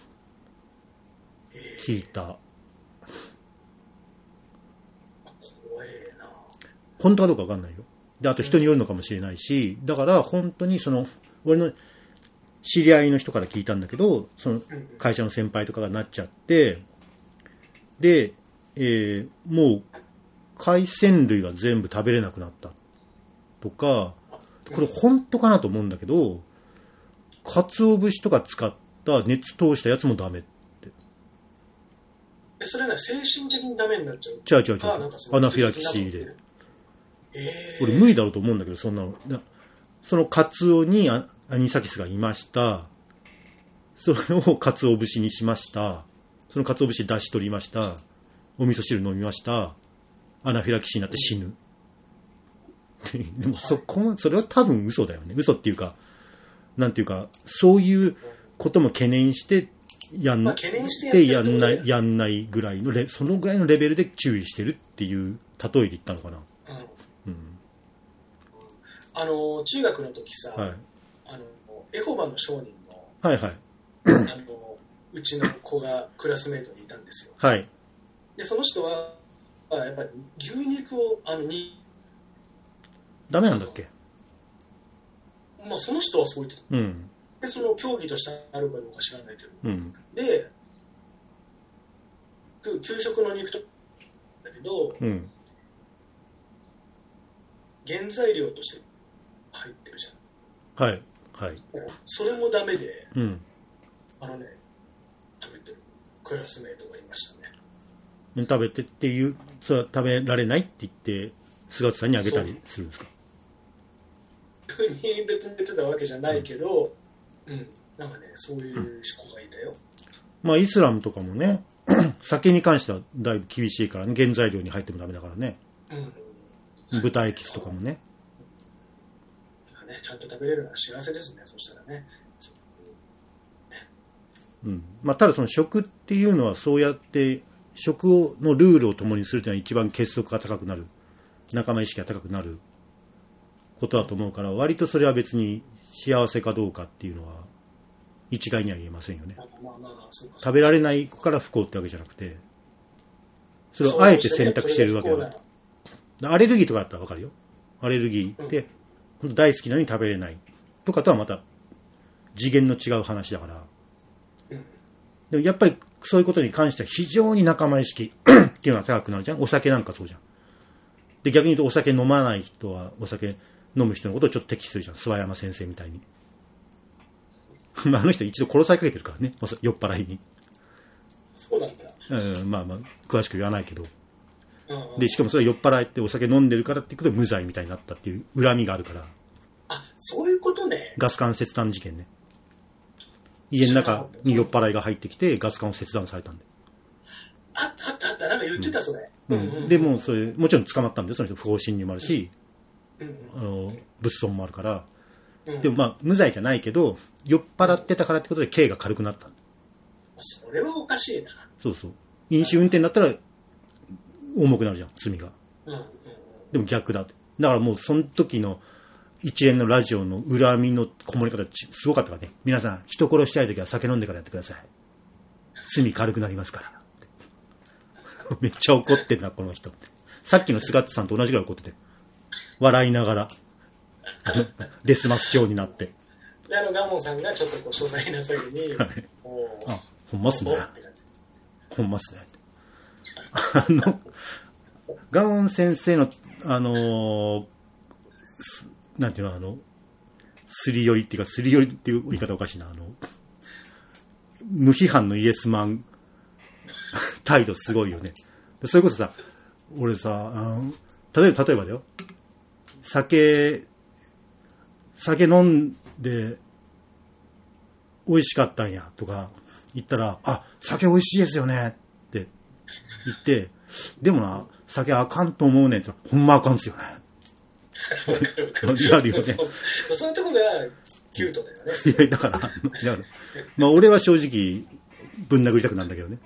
聞いた。 怖えな。 本当かどうかわかんないよ。で、あと人によるのかもしれないし、だから本当に俺の知り合いの人から聞いたんだけど、その会社の先輩とかがなっちゃって、で、もう海鮮類が全部食べれなくなったとか、これ本当かなと思うんだけど、鰹節とか使った熱通したやつもダメって。 それは精神的にダメになっちゃう？ 違う。アナフィラキシーで。俺無理だろうと思うんだけど、そんなの。その鰹にアニサキスがいました。それを鰹節にしました。その鰹節出し取りました。お味噌汁飲みました。 アナフィラキシーになって死ぬ。でもそれは多分嘘だよね。嘘っていうか、なんていうか、そういうことも懸念してやんないぐらいのそのぐらいのレベルで注意してるっていう例えで言ったのかな。 中学の時さ、 はい、 エホバの証人の、 はいはい、 うちの子がクラスメートにいたんですよ。 はい。 で、その人は、やっぱり牛肉を、 ダメなんだっけ？ まあ、その人はそう言ってた。 うん。 で、その競技としてあるかどうか知らないけど。 うん。 で、給食の肉とだけど、 うん。 原材料として入ってるじゃん。はい。はい。 それもダメで、 うん。 食べてるクラスメートがいましたね。 食べてっていう、それは食べられないって言って、菅田さんにあげたりするんですか？ 別に言ってたわけじゃないけど、なんかね、そういう子がいたよ。 まあ、イスラムとかもね、酒に関してはだいぶ厳しいからね、原材料に入ってもダメだからね。豚エキスとかもね。 ちゃんと食べれるのは幸せですね、そしたらね。 まあ、ただその食っていうのはそうやって食のルールを共にするというのは一番結束が高くなる、仲間意識が高くなることだと思うから、割とそれは別に幸せかどうかっていうのは一概には言えませんよね。食べられないから不幸ってわけじゃなくて、それをあえて選択しているわけだから。アレルギーとかだったらわかるよ。アレルギーって大好きなのに食べれないとかとはまた次元の違う話だから。でもやっぱりそういうことに関しては非常に仲間意識っていうのは高くなるじゃん。お酒なんかそうじゃん。で、逆に言うとお酒飲まない人はお酒飲む人のことをちょっと敵視するじゃん。諏訪山先生みたいに。あの人一度殺されかけてるからね。酔っ払いに。 そうなんだ。 まあまあ、詳しく言わないけど。で、しかもそれは酔っ払ってお酒飲んでるからっていうことで無罪みたいになったっていう恨みがあるから。 あ、そういうことね。 ガス管切断事件ね。家の中に酔っ払いが入ってきてガス管を切断されたんで。 あった、なんか言ってた、それ。 でもそれ、もちろん捕まったんで、その人不法侵入もあるし、物損もあるから、でもまあ、無罪じゃないけど、酔っ払ってたからってことで刑が軽くなった。 それはおかしいな。 そうそう。飲酒運転だったら、重くなるじゃん、罪が。でも逆だ。だからもう、その時の一連のラジオの恨みのこもり方、すごかったからね。皆さん、人殺したい時は酒飲んでからやってください。罪軽くなりますから。めっちゃ怒ってんな、この人って。さっきの菅田さんと同じぐらい怒ってて。笑いながら。デスマス調になって。 で、ガモンさんがちょっとこう、詳細な作業に、はい、 あ、ほんまっすね。ほんまっすね。ガモン先生の、なんていうの、すり寄りっていうか、すり寄りっていう言い方おかしいな、無批判のイエスマン態度すごいよね。それこそさ、俺さ、例えばだよ。酒飲んで美味しかったんやとか言ったら、あ、酒美味しいですよねって言って、でもな、酒あかんと思うねんって言ったら、ほんまあかんっすよね。あるよね。 そういうところがキュートだよね。 いや、だから、まあ俺は正直ぶん殴りたくなんだけどね。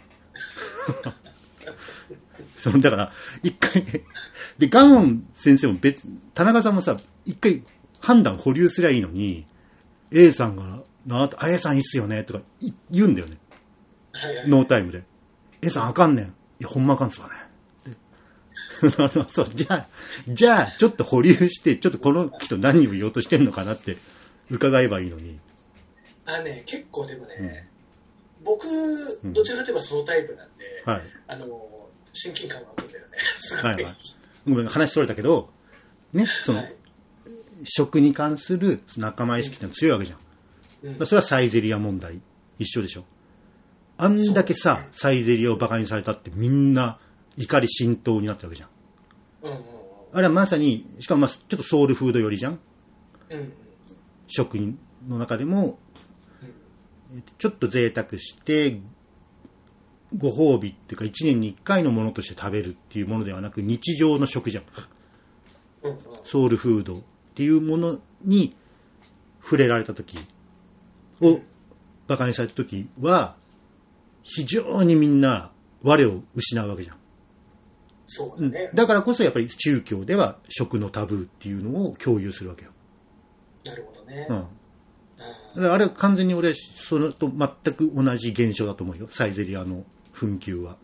だから一回でガモン先生も田中さんもさ、一回判断保留すりゃいいのに A さんがA さんいいっすよねとか言うんだよね、ノータイムで。 A さんあかんねん、いやほんまあかんっすわねそうじゃあちょっと保留して、ちょっとこの人何を言おうとしてんのかなって伺えばいいのに。 結構でもね、僕どちらかといえばそのタイプなんで、 はい、 親近感があるんだよね。 はいはい。ごめん、話それたけど、ね、食に関する仲間意識ってのは強いわけじゃん。それはサイゼリア問題一緒でしょ。あんだけさ、サイゼリアをバカにされたってみんな怒り浸透になってるわけじゃん。あれはまさに、しかもちょっとソウルフード寄りじゃん。食品の中でも、ちょっと贅沢して、 ご褒美っていうか1年に1回のものとして食べるっていうものではなく日常の食じゃん。ソウルフードっていうものに触れられた時をバカにされた時は非常にみんな我を失うわけじゃん。 そうだね。 だからこそやっぱり宗教では食のタブーっていうのを共有するわけよ。 なるほどね。 だからあれは完全に俺それと全く同じ現象だと思うよ。サイゼリヤの紛糾は。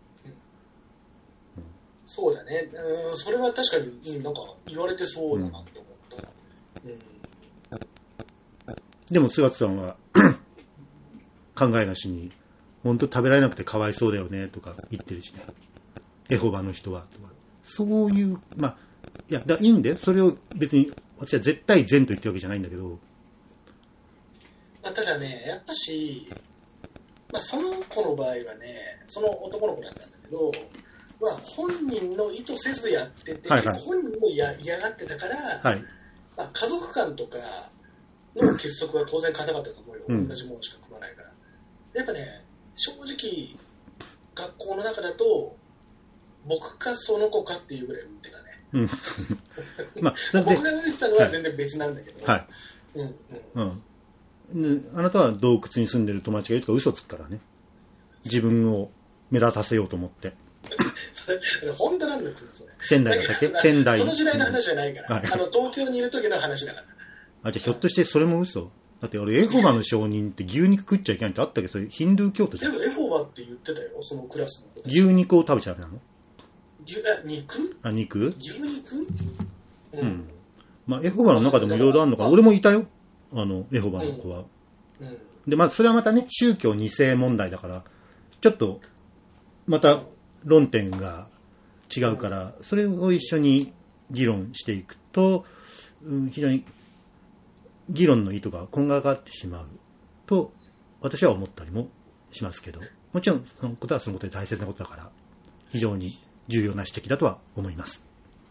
そうだね。それは確かに、なんか言われてそうだなって思った。 でも菅津さんは考えなしに本当食べられなくてかわいそうだよねとか言ってるしね。エホバの人はとか。そういう、まあ、いや、いいんだよ。それを別に私は絶対善と言ってるわけじゃないんだけど。 ただね、やっぱし、その子の場合はね、その男の子だったんだけど、本人の意図せずやってて、 はいはい、 本人も嫌がってたから、 はい、 家族間とかの結束は当然硬かったと思うよ。同じものしか組まないから。やっぱね、正直、学校の中だと、僕かその子かっていうぐらい浮いてたね。僕が浮いてたのは全然別なんだけど。はい。 あなたは洞窟に住んでる友達がいるとか嘘つくからね。自分を目立たせようと思って。 それ本当なんだってそれ。 仙台だっけ？仙台。 その時代の話じゃないから。東京にいる時の話だから。 じゃあひょっとしてそれも嘘？だって俺エホバの証人って牛肉食っちゃいけないってあったけど、それヒンドゥー教徒じゃん。 でもエホバって言ってたよ、そのクラスの子。 牛肉を食べちゃダメなの？ 肉？ 肉？ 牛肉？ エホバの中でもいろいろあるのかな。俺もいたよ。エホバの子は。で、それはまたね、宗教2世問題だから、ちょっと、また論点が違うから、それを一緒に議論していくと、非常に議論の意図がこんがらがってしまうと、私は思ったりもしますけど、もちろんそのことはそのことで大切なことだから、非常に重要な指摘だとは思います。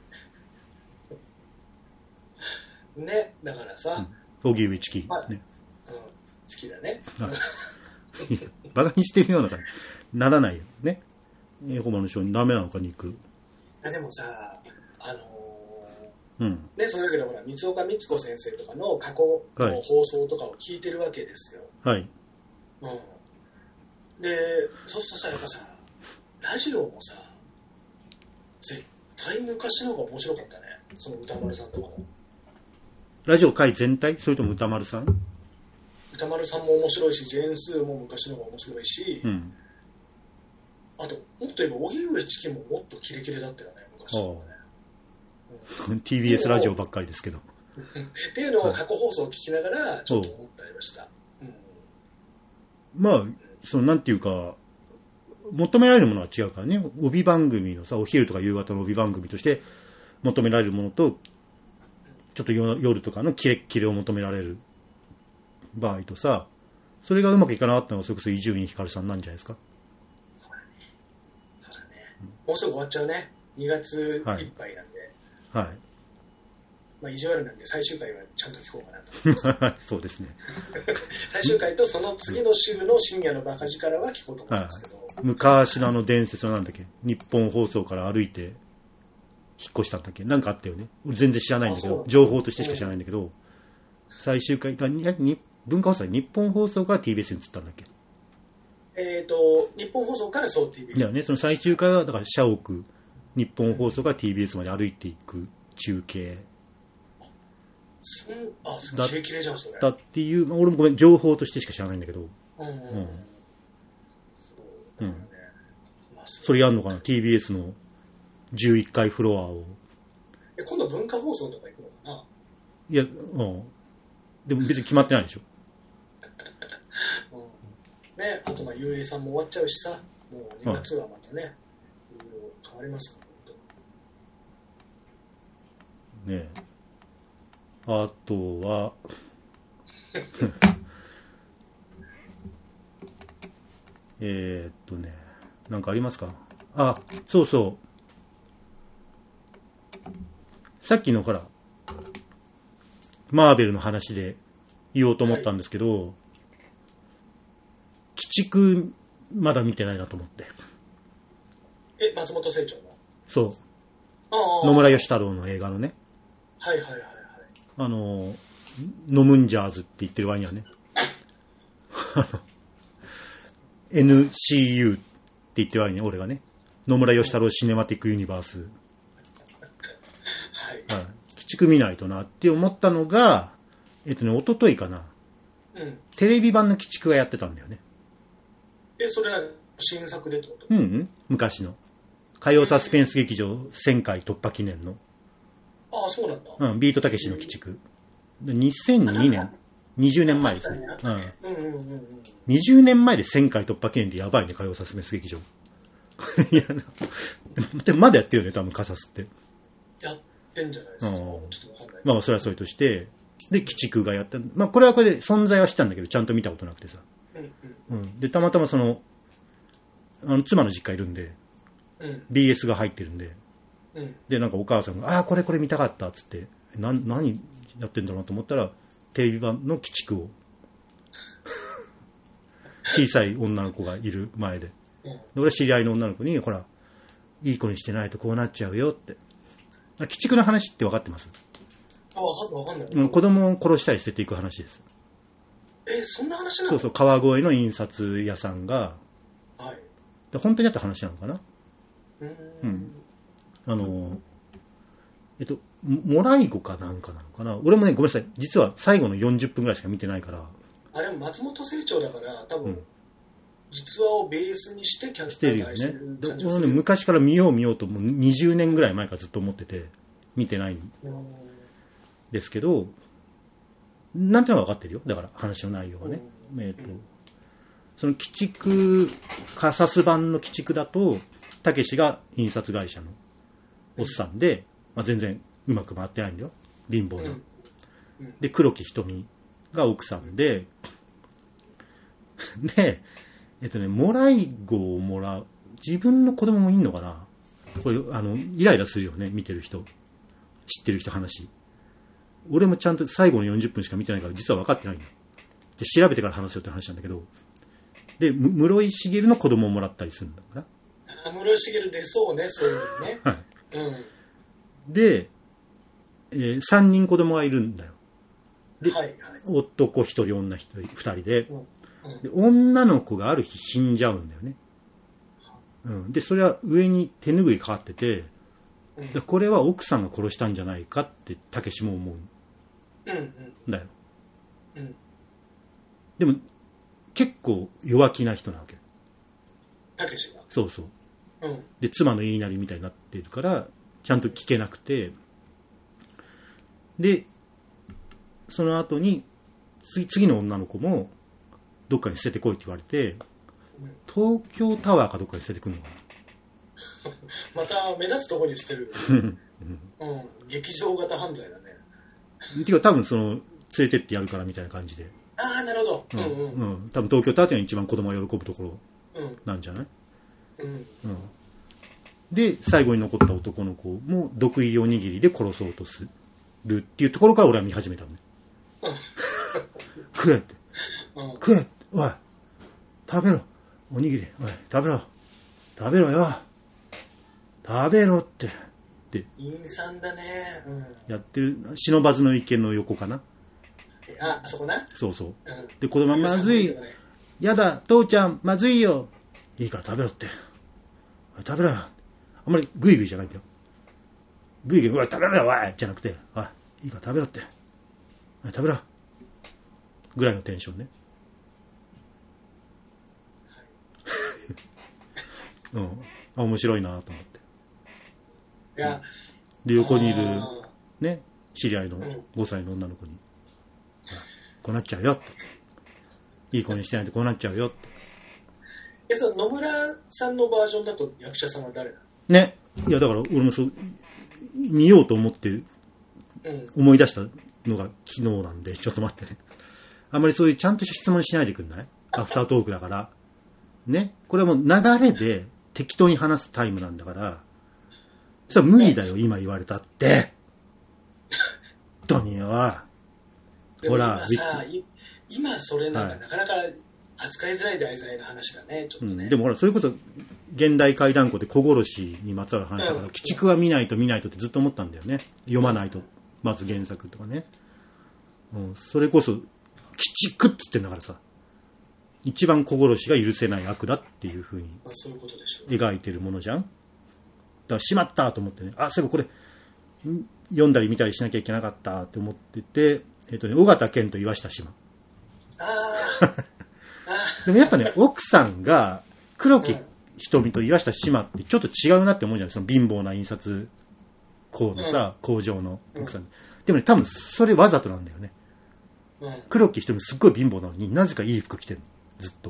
ね、だからさ、 荻上チキ、ね。 好きだね。 バカにしてるような感じならないよね。エホバの証人ダメなのか肉。 でもさ、ね、そのわけでほら三岡光子先生とかの過去の放送とかを聞いてるわけですよ。 はい。 で、そうするとさ、やっぱさ、ラジオもさ、絶対昔の方が面白かったね。その歌丸さんとかも。ラジオ界全体？それとも歌丸さん？ 歌丸さんも面白いし、ジェーン・スーも昔の方が面白いし、あと、もっと言えば、荻上チキももっとキレキレだったよね、昔のね。 TBS ラジオばっかりですけど。 っていうのを過去放送を聞きながら、ちょっと思ったりました。 なんていうか、求められるものは違うからね。帯番組のさ、お昼とか夕方の帯番組として求められるものと、ちょっと夜とかのキレッキレを求められる場合とさ、それがうまくいかなかったのがそれこそ伊集院光さんなんじゃないですか。 そうだね。もうすぐ終わっちゃうね。2月いっぱいなんで。 はい。 意地悪なんで最終回はちゃんと聞こうかなと。 そうですね。 最終回とその次の週の深夜のバカ力は聞こうと思うんですけど。 昔の伝説のなんだっけ、日本放送から歩いて引っ越したんだっけ、なんかあったよね。俺全然知らないんだけど、情報としてしか知らないんだけど、最終回が文化放送、日本放送から TBS に移ったんだっけ。 日本放送からそう TBS。 だよね、その最終回はだから社屋、日本放送から TBS まで歩いていく中継。 キレキレじゃんそれ。 だっていう、俺もごめん情報としてしか知らないんだけど。それやんのかな TBS の11階フロアを。 今度文化放送とか行くのかな。 いや、でも別に決まってないでしょ。 ね、あとゆうえいさんも終わっちゃうしさ、もう2月はまたね、いろいろ変わりますからね。あとはなんかありますか。そうそう。さっきのほらマーベルの話で言おうと思ったんですけど、鬼畜まだ見てないなと思って。 松本清張の？ そう。野村義太郎の映画のね。 はいはいはいはい。 ノムンジャーズって言ってる割にはね。NCU って言ってる割には俺がね。野村義太郎シネマティックユニバース。はい。鬼畜見ないとなって思ったのが、一昨日かな。うん。テレビ版の鬼畜がやってたんだよね。 それは新作でってこと？ うん、昔の。火曜サスペンス劇場1000回突破記念の。 ああ、そうなんだ。 うん、ビートたけしの鬼畜。2002年、20年前ですね。うん。20年前で1000回突破記念でやばいね、火曜サスペンス劇場。いや、でもまだやってるよね、多分カサスって。 やってんじゃないですか。ちょっとわかんない。 まあ、それはそれとして、で、鬼畜がやった。まあ、これはこれで存在はしてたんだけど、ちゃんと見たことなくてさ。うん。で、たまたま妻の実家いるんで、BS が入ってるんで、で、なんかお母さんが、これ見たかったっつって、何やってんだろうと思ったら、テレビ版の鬼畜を、小さい女の子がいる前で、俺知り合いの女の子に、ほら、いい子にしてないとこうなっちゃうよって。鬼畜の話って分かってます？ わかんない。 子供を殺したり捨てていく話です。 そんな話なの？ そうそう、川越の印刷屋さんが、はい。本当にあった話なのかな？うん。モライゴかなんかなのかな。俺もね、ごめんなさい。実は最後の40分ぐらいしか見てないから。 あれも松本清張だから、多分、実話をベースにしてキャラクターがしてる感じがする。 俺ね、昔から見ようと、もう20年ぐらい前からずっと思ってて、見てないんですけど、なんてのは分かってるよ。だから話の内容はね。その鬼畜、カサス版の鬼畜だと、たけしが印刷会社のおっさんで、まあ、全然うまく回ってないんだよ。貧乏な。で、黒木瞳が奥さんで、で、モライゴをもらう。自分の子供もいんのかな？これ、イライラするよね、見てる人。知ってる人話。俺もちゃんと最後の40分しか見てないから、実は分かってないんだ。で、調べてから話すよって話なんだけど、で、室井茂の子供をもらったりするんだから。 室井茂出そうね、そういうのね。はい。 で、3人子供がいるんだよ。で、男1人、女1人、2人で、で、女の子がある日死んじゃうんだよね。で、それは上に手拭いかかってて、でこれは奥さんが殺したんじゃないかってたけしも思うんだよ。でも結構弱気な人なわけ。 たけしが。 そうそう。で妻の言いなりみたいになってるからちゃんと聞けなくて、でその後に次の女の子もどっかに捨ててこいって言われて、東京タワーかどっかに捨ててくるのかな。 また目立つところに捨てる。劇場型犯罪だね。 てか多分連れてってやるからみたいな感じで。 ああ、なるほど。 多分東京タワーっていうのが一番子供が喜ぶところなんじゃない？で、最後に残った男の子も毒入りおにぎりで殺そうとするっていうところから俺は見始めたのね。食えって。食えって。おい。食べろ。おにぎり。おい。食べろ。食べろよ。食べろって。で。 陰惨だね。 やってる。忍ばずの池の横かな。 あそこな。 そうそう。で、子供はまずい。やだ、父ちゃん、まずいよ。いいから食べろって。食べろよ。あんまりグイグイじゃないんだよ。グイグイ、おい、食べろよ、おいじゃなくて、おい、いいから食べろって。食べろ。ぐらいのテンションね。面白いなと思って。 いや。 で、横にいる、ね、知り合いの5歳の女の子に、こうなっちゃうよって。いい子にしてないとこうなっちゃうよって。 その野村さんのバージョンだと役者さんは誰なの？ ね。いや、だから俺も見ようと思って、思い出したのが昨日なんで、ちょっと待ってね。あんまりそういうちゃんとした質問しないでくんない？アフタートークだから。ね。これはもう流れで適当に話すタイムなんだから、それは無理だよ、今言われたって。本当によ。 ほら、今それなんかなかなか扱いづらい題材の話だね、ちょっとね。 でもほら、それこそ、現代怪談庫で小殺しにまつわる話だから、鬼畜は見ないとってずっと思ったんだよね。読まないと、まず原作とかね。それこそ、鬼畜って言ってんだからさ、一番小殺しが許せない悪だっていう風に描いてるものじゃん。だからしまったと思ってね、そういえばこれ読んだり見たりしなきゃいけなかったって思ってて、尾形健と岩下志麻。でもやっぱね、奥さんが黒木瞳と岩下志麻ってちょっと違うなって思うじゃない。その貧乏な印刷工のさ、工場の奥さん。でもね、多分それわざとなんだよね。黒木瞳すっごい貧乏なのになぜかいい服着てるの。ずっと。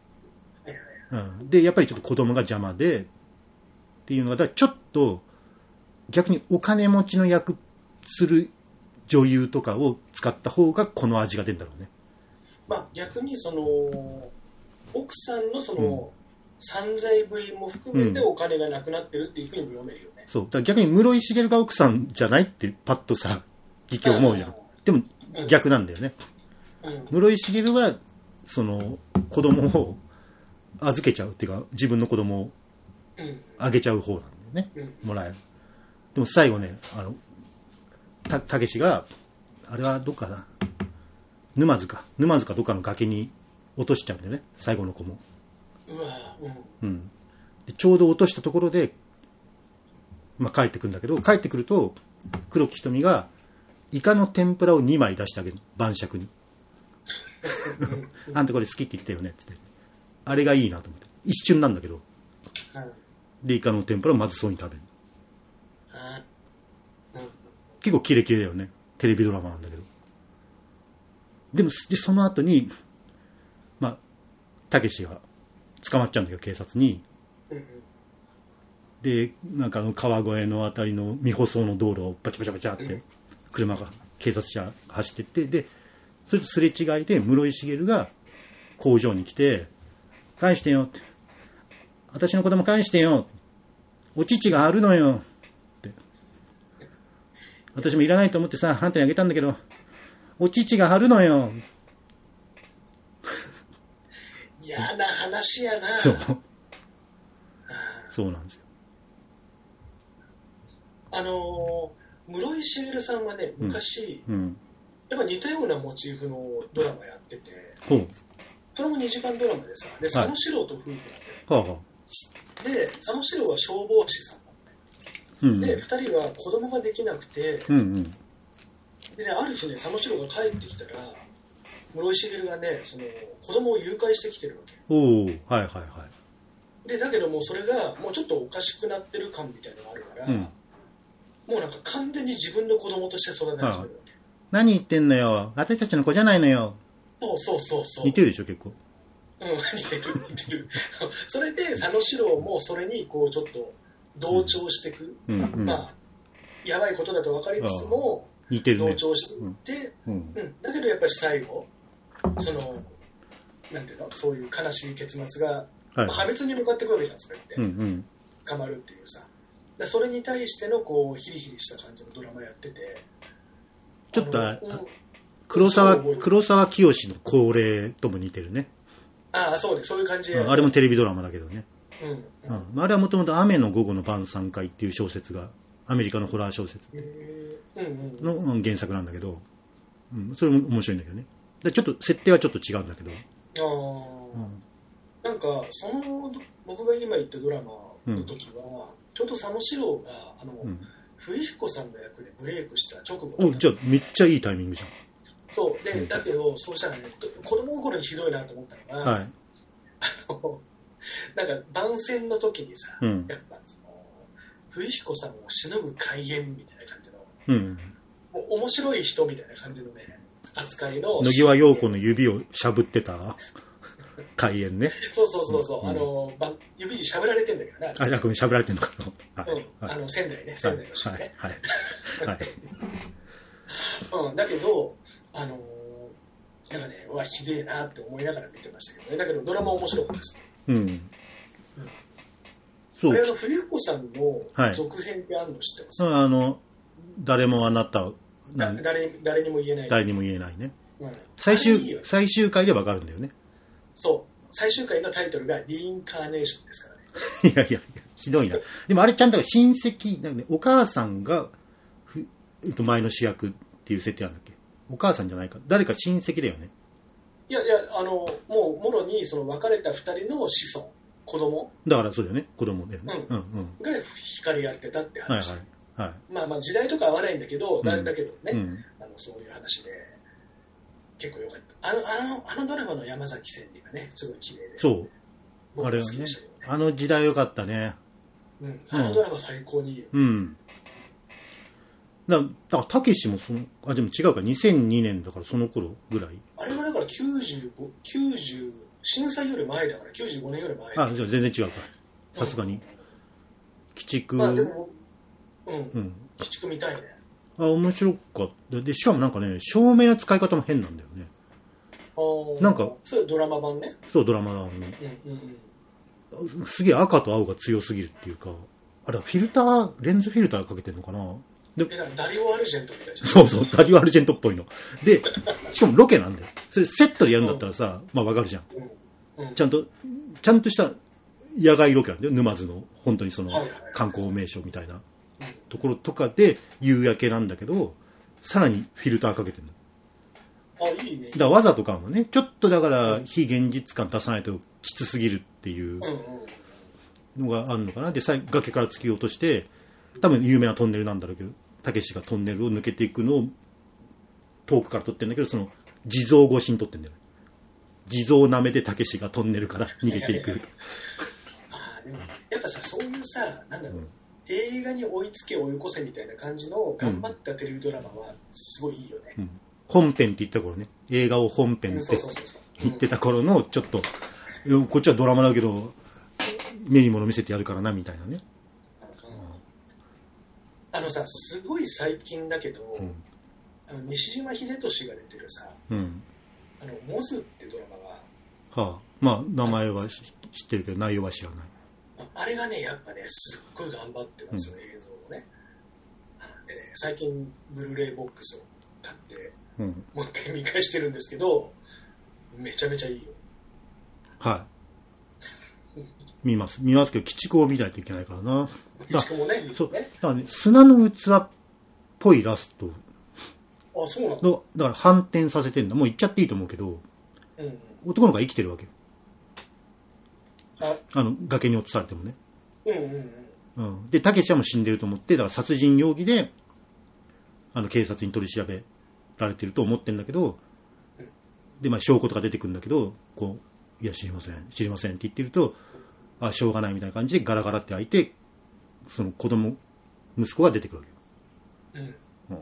で、やっぱりちょっと子供が邪魔で、っていうのが、だからちょっと、逆にお金持ちの役する女優とかを使った方がこの味が出るんだろうね。 まあ逆にその、奥さんのその、散財ぶりも含めてお金がなくなってるっていうふうにも読めるよね。 そう。だから逆に室井茂が奥さんじゃないってパッとさ、義兄思うじゃん。でも逆なんだよね。室井茂は、その子供を預けちゃうっていうか自分の子供をあげちゃう方なんだよね、もらえる。でも最後ね、たけしがあれはどっかな、沼津かどっかの崖に落としちゃうんだよね、最後の子も。でちょうど落としたところで、帰ってくるんだけど、帰ってくると黒木瞳がイカの天ぷらを2枚出してあげる、晩酌に。あんたこれ好きって言ったよねっつって、あれがいいなと思って、一瞬なんだけど、でイカの天ぷらをまずそうに食べる。結構キレキレだよね、テレビドラマなんだけど。でもその後にたけしが捕まっちゃうんだけど、警察に。でなんか川越のあたりの未舗装の道路をバチャって車が、警察車走ってって、でそれとすれ違いで室井茂が工場に来て、返してよって、私の子供返してよ、お乳があるのよって、私もいらないと思ってさあんたにあげたんだけどお乳があるのよ。 嫌な話やな。 そうなんですよ。 室井茂さんはね、昔、やっぱ似たようなモチーフのドラマやってて、それも2時間ドラマでさ、で佐野史郎と夫婦なんだよ。で佐野史郎は消防士さんなんだよ。で2人は子供ができなくて、でね、ある日ね、佐野史郎が帰ってきたら室井茂がね、その子供を誘拐してきてるわけ。でだけどもそれがもうちょっとおかしくなってる感みたいなのがあるから、もうなんか完全に自分の子供として育ててるわけ。 何言ってんのよ、私たちの子じゃないのよ。 そう似てるでしょ結構。 似てるそれで佐野史郎もそれにこうちょっと同調していく、やばいことだと分かりつつも似てる、ね、 同調していって、だけどやっぱり最後そのなんていうの、そういう悲しい結末が、破滅に向かってくるわけじゃん、それって、捕まるっていうさ。それに対してのこうヒリヒリした感じのドラマやってて、 ちょっと黒沢清の恒例とも似てるね。 そうね、そういう感じで、 あれもテレビドラマだけどね。あれはもともと雨の午後の晩餐会っていう小説がアメリカのホラー小説の原作なんだけど、それも面白いんだけどね。でちょっと設定はちょっと違うんだけど、 なんかその僕が今言ったドラマの時は、ちょうど佐野史郎が冬彦さんの役でブレイクした直後。 じゃあめっちゃいいタイミングじゃん。 そうで、だけどそうしたらね、子供心にひどいなと思ったのが、なんか番宣の時にさ、やっぱ冬彦さんをしのぐ開演みたいな感じの、もう面白い人みたいな感じのね扱いの野際陽子の指をしゃぶってた開演ね。 そう、指にしゃぶられてんだけどな。 ごめん、しゃぶられてんのかな。仙台のシーンね。だけどなんかね、ひでえなって思いながら見てましたけどね。だけどドラマ面白かったです。そう。冬彦さんの続編ってあるの知ってます？ 誰もあなた誰にも言えない。 誰にも言えないね。最終回でわかるんだよね。 そう。最終回のタイトルがリインカーネーションですからね。 いやいや、ひどいな。でもあれちゃんと親戚、なんかね、お母さんが、前の主役っていう設定なんだっけ？お母さんじゃないか。誰か親戚だよね。 いや、もう、もろに、その別れた二人の子孫、子供。 だからそうだよね、子供だよね。が惹かれ合ってたって話。 はいはい。はい。 まあ時代とか合わないんだけど、だけどね、そういう話で、結構良かった。あのドラマの山崎千里がね、すごい綺麗で。 そう。あれはね、あの時代良かったね。 あのドラマ最高にいいよ。 だからたけしもでも違うか、2002年だからその頃ぐらい。 あれはだから90、震災より前だから95年より前。 じゃあ全然違うか。さすがに。鬼畜。 まあでも、鬼畜見たいね。 面白かった。で、しかもなんかね、照明の使い方も変なんだよね。なんか、 それドラマ版ね。 そう、ドラマ版の。すげえ赤と青が強すぎるっていうか、あれはレンズフィルターかけてるのかな。 でダリオ・アルジェントみたいじゃん。 そうそう、ダリオ・アルジェントっぽいの。で、しかもロケなんだよ。それセットでやるんだったらさ、まあわかるじゃん。ちゃんとした野外ロケなんだよ。沼津の、本当にその観光名所みたいなところとかで夕焼けなんだけど、さらにフィルターかけてるの。 いいね。 だからわざとかもね、ちょっとだから非現実感出さないときつすぎるっていうのがあるのかな。で、崖から突き落として、多分有名なトンネルなんだろうけど、たけしがトンネルを抜けていくのを遠くから撮ってるんだけど、その地蔵越しに撮ってるんだよ。地蔵なめでたけしがトンネルから逃げていく。 でもやっぱさ、そういうさ、なんだろう、映画に追いつけ追い越せみたいな感じの頑張ったテレビドラマはすごいいいよね。 本編って言った頃ね、映画を本編って言ってた頃の、ちょっと、こっちはドラマだけど、目に物見せてやるからな、みたいなね。 すごい最近だけど、西島秀俊が出てるさ、モズってドラマが、 まあ名前は知ってるけど内容は知らない。 あれがね、やっぱね、すっごい頑張ってますよ、映像をね。でね、最近ブルーレイボックスを買って、もう一回見返してるんですけど、めちゃめちゃいいよ。 見ますけど、鬼畜を見ないといけないからな。 鬼畜もね、 そう。だからね、砂の器っぽいラスト。 そうなの？ だから反転させてんだ。もう言っちゃっていいと思うけど、男の子が生きてるわけよ。崖に落とされてもね。で、たけしはもう死んでると思って、だから殺人容疑で、警察に取り調べられてると思ってんだけど、で、まあ証拠とか出てくるんだけど、いや、知りませんって言ってると、しょうがないみたいな感じでガラガラって開いて、その息子が出てくるわけよ。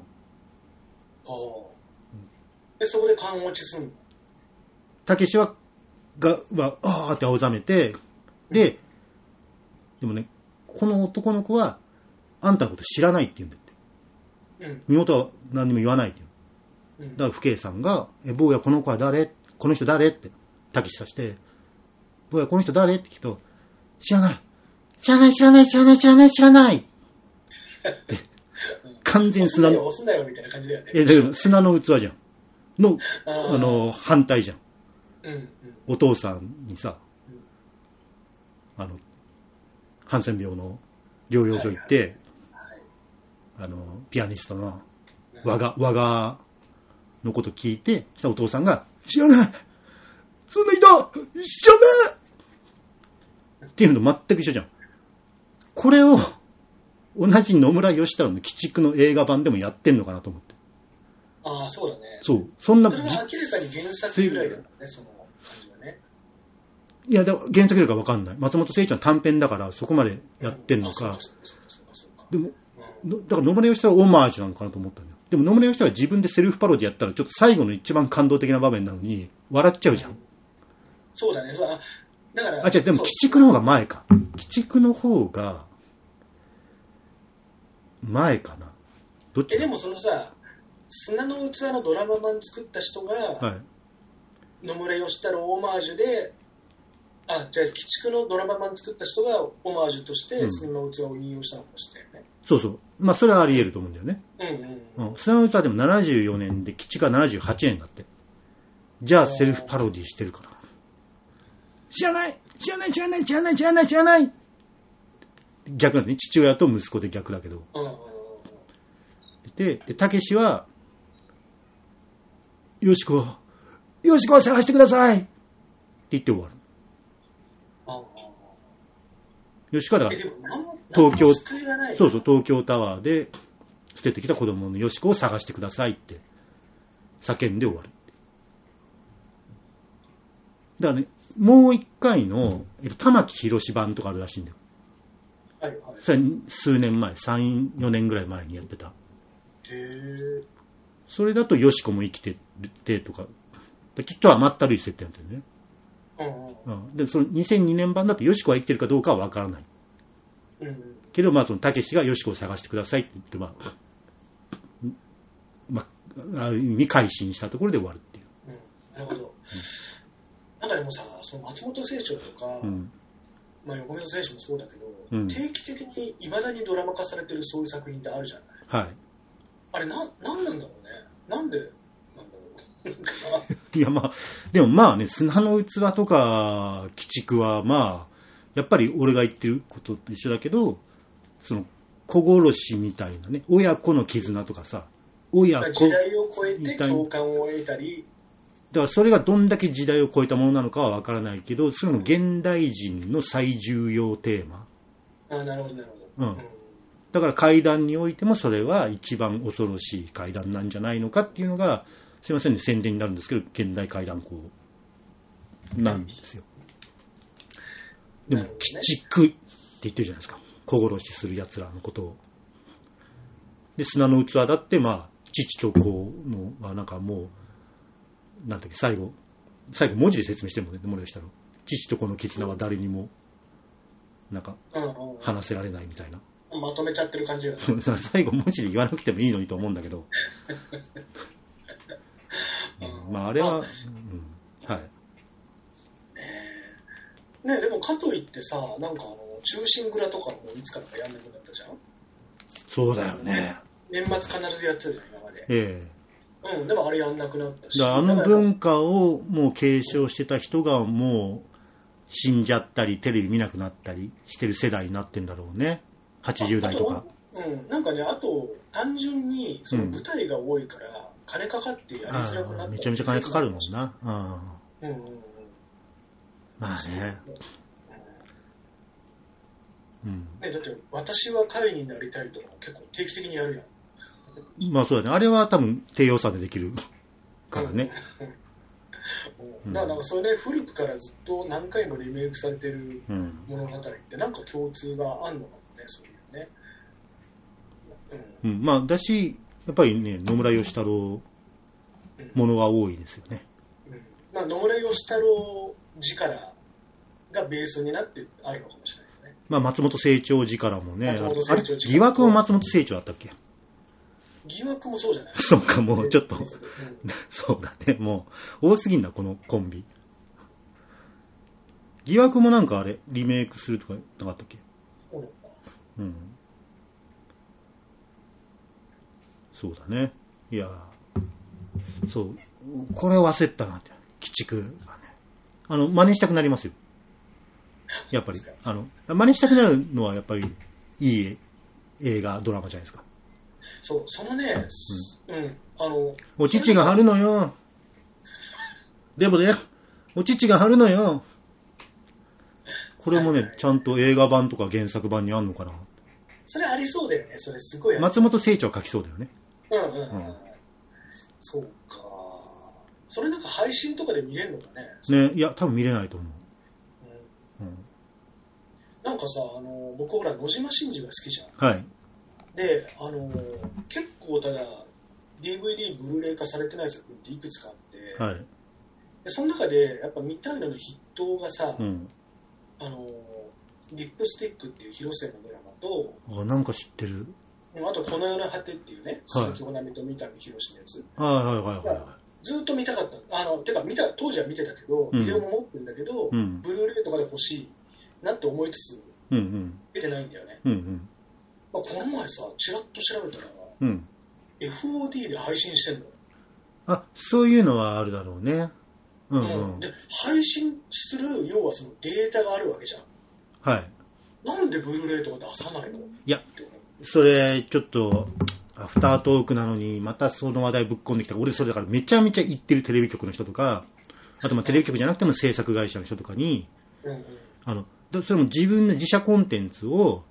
で、そこで勘落ちすんの？ たけしはって青ざめて、でもね、この男の子は、あんたのこと知らないって言うんだって。身元は何にも言わないって言う。だから、父兄さんが、坊やこの子は誰？この人誰？って、たけしさして、坊やこの人誰？って聞くと、知らない完全に砂の、 押すなよみたいな感じだよね。 でも砂の器じゃん。反対じゃん。お父さんにさ、ハンセン病の療養所行って、ピアニストの和賀のこと聞いて、お父さんが、知らないそんな人知らないっていうのと全く一緒じゃん。これを、同じ野村義太郎の鬼畜の映画版でもやってんのかなと思って。 そうだね。 そう。そんな。 それは明らかに原作ぐらいだもんね、その感じはね。 いや、原作よりか分かんない。松本清張の短編だからそこまでやってんのか。でも、だから野村義太郎オマージュなのかなと思ったんだよ。でも野村義太郎は自分でセルフパロディやったらちょっと最後の一番感動的な場面なのに笑っちゃうじゃん。 そうだね。だから。 違う、でも鬼畜の方が前か。鬼畜の方が前かな。どっち？ でもそのさ、砂の器のドラマ版作った人が、野村義太郎オマージュで、じゃあ鬼畜のドラマ版作った人がオマージュとして砂の器を引用したのかもしれないね。そう。 まあそれはあり得ると思うんだよね。砂の器はでも74年で鬼畜は78年だって。じゃあセルフパロディしてるから。 知らない知らない知らない知らない知らない知らない逆なんですね。父親と息子で逆だけど。で、たけしは、よしこを探してくださいって言って終わる。よしこはだから、東京、そうそう、東京タワーで捨ててきた子供のよしこを探してくださいって叫んで終わる。だからね、もう一回の、玉木宏版とかあるらしいんだよ。 はいはい。 それ数年前、3、4年ぐらい前にやってた。それだとよしこも生きててとか、きっと甘ったるい設定なんだよね。で、その2002年版だとよしこは生きてるかどうかはわからない。けど、まあ、そのたけしがよしこを探してくださいって言って、ある意味改心したところで終わるっていう。 なるほど。なんかでもさ、その松本清張とか、まあ、横溝選手もそうだけど、定期的にいまだにドラマ化されてるそういう作品ってあるじゃない。はい。あれなんなんだろうね。なんでなんだろう。 いやまあでもまあね、砂の器とか鬼畜はまあやっぱり俺が言ってることと一緒だけど、その子殺しみたいなね、親子の絆とかさ、親子時代を超えて共感を得たり。 だからそれがどんだけ時代を超えたものなのかは分からないけど、その現代人の最重要テーマ。 なるほどなるほど。 だから怪談においてもそれは一番恐ろしい怪談なんじゃないのかっていうのが、すいませんね、宣伝になるんですけど、現代怪談校なんですよ。でも、鬼畜って言ってるじゃないですか。子殺しする奴らのことを。で、砂の器だって、まあ、父と子の、まあなんかもう、なんだっけ、最後文字で説明してもね、ものでしたら、父と子の絆は誰にも、なんか、話せられないみたいな。 まとめちゃってる感じが。 最後文字で言わなくてもいいのにと思うんだけど。まああれは、はい。 ね、でもかといってさ、なんか忠臣蔵とかもいつからかやんなくなったじゃん。 そうだよね。 年末必ずやってるじゃん、今まで。でもあれやんなくなったし。 あの文化をもう継承してた人がもう死んじゃったり、テレビ見なくなったりしてる世代になってんだろうね。80代とか。 なんかね、あと単純にその舞台が多いから、金かかってやりづらくなった。 めちゃめちゃ金かかるもんな。まあね。 ね、だって私は会になりたいとか結構定期的にやるやん。 まあそうだね。あれは多分低予算でできるからね。 だからそれね、古くからずっと何回もリメイクされてる物語ってなんか共通があんのかもね、そういうね。 まあだし、やっぱりね、野村義太郎ものは多いですよね。 まあ野村義太郎力がベースになってあるのかもしれないね。 まあ松本清張力もね、あれ疑惑も松本清張だったっけ？ 疑惑もそうじゃない？ そうか、もうちょっと、そうだね、もう多すぎんだこのコンビ。疑惑もなんかあれリメイクするとかなかったっけ？そうだね。いや、そうこれを忘れたなって、鬼畜がね、真似したくなりますよ。やっぱり真似したくなるのはやっぱりいい映画ドラマじゃないですか。 そのね、 お乳が張るのよ。でもね、お乳が張るのよ。これもね、ちゃんと映画版とか原作版にあんのかな。 それありそうだよね。それすごい。 松本清張書きそうだよね。 そうか。それなんか配信とかで見れるのかね。 ね、いや多分見れないと思う。 なんかさ、僕ほら野島真司が好きじゃん。 はい。 で、結構ただ DVD ブルーレイ化されてない作品っていくつかあって、はい、でその中でやっぱ見たいのの筆頭がさ、リップスティックっていう広末のドラマと、 なんか知ってる。 あとこの世の果てっていうね、鈴木保奈美と三上博史のやつ。ずっと見たかった。てか当時は見てたけど、ビデオも持ってるんだけど、ブルーレイとかで欲しいなって思いつつ、見てないんだよね。この前さ、ちらっと調べたら、FOD で配信してんの。 そういうのはあるだろうね。 で配信する要はそのデータがあるわけじゃん。 はい。 なんでブルーレイとか出さないの？いや、それちょっとアフタートークなのにまたその話題ぶっ込んできた。俺それだからめちゃめちゃ言ってるテレビ局の人とか、あとまあテレビ局じゃなくても制作会社の人とかに、それも自分の自社コンテンツを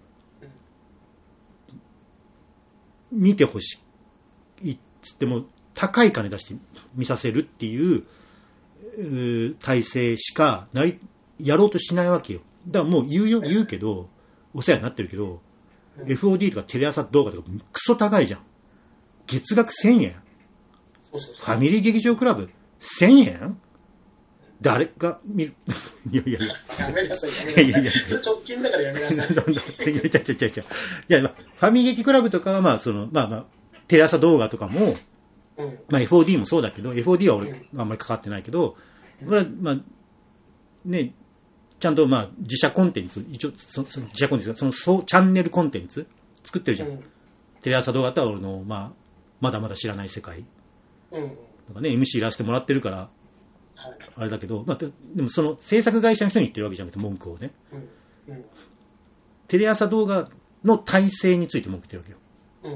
見てほしいっつっても高い金出して見させるっていう体制しかやろうとしないわけよ。だからもう言うけど、お世話になってるけど、FOD とかテレ朝動画とかクソ高いじゃん。月額1000円。ファミリー劇場クラブ1000円誰が見るいや。 やめなさい。いや。それ直近だからやめなさい。いや、ファミリー劇クラブとかはまあテレ朝動画とかも、まあ FOD もそうだけど、FOD は俺あんまりかかってないけど、まあね、ちゃんとまあ自社コンテンツ、一応その自社コンテンツ、チャンネルコンテンツ作ってるじゃん。テレ朝動画とは俺のまだまだ知らない世界とかね、MC いらしてもらってるから。あれだけど、でもその制作会社の人に言ってるわけじゃなくて文句をね、テレ朝動画の体制について文句言ってるわ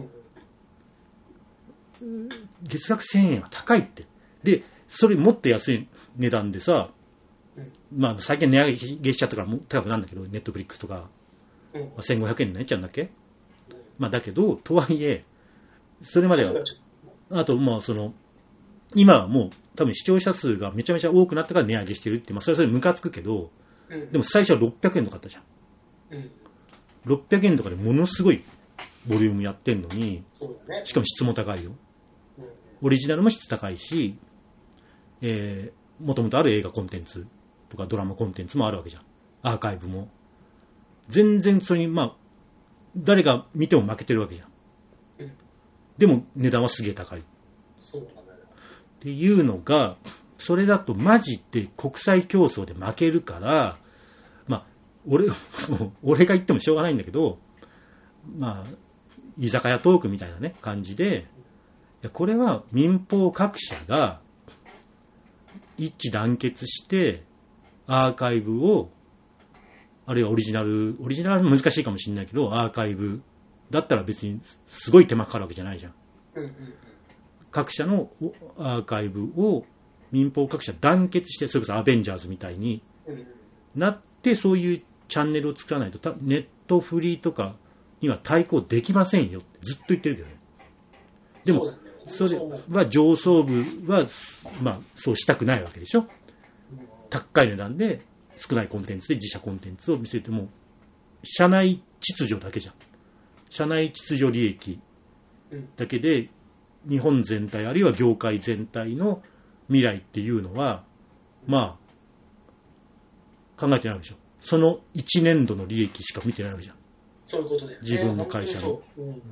けよ。月額1000円は高いって。で、それもっと安い値段でさ、まあ最近値上げしちゃったからもう高くなんだけど、ネットフリックスとか、1500円になっちゃうんだっけ？まあだけど、とはいえ、それまでは、あとまあ今はもう多分視聴者数がめちゃめちゃ多くなったから値上げしてるって、まあそれはそれムカつくけど、でも最初は600円とかあったじゃん。600円とかでものすごいボリュームやってんのに、しかも質も高いよ。オリジナルも質高いし、もともとある映画コンテンツとかドラマコンテンツもあるわけじゃん。アーカイブも。全然それに、まあ、誰が見ても負けてるわけじゃん。でも値段はすげえ高い。っていうのが、それだとマジで国際競争で負けるから、まあ、俺が言ってもしょうがないんだけど、まあ、居酒屋トークみたいなね、感じで、これは民放各社が一致団結してアーカイブを、あるいはオリジナルは難しいかもしれないけど、アーカイブだったら別にすごい手間かかるわけじゃないじゃん。各社のアーカイブを民放各社団結して、それこそアベンジャーズみたいになって、そういうチャンネルを作らないとネットフリーとかには対抗できませんよってずっと言ってるけどね。でもそれは上層部はまあそうしたくないわけでしょ。高い値段で少ないコンテンツで自社コンテンツを見せても社内秩序だけじゃん。社内秩序利益だけで日本全体あるいは業界全体の未来っていうのはまあ考えてないわけでしょ。その1年度の利益しか見てないわけじゃん。 そういうことで、ね、 自分の会社の、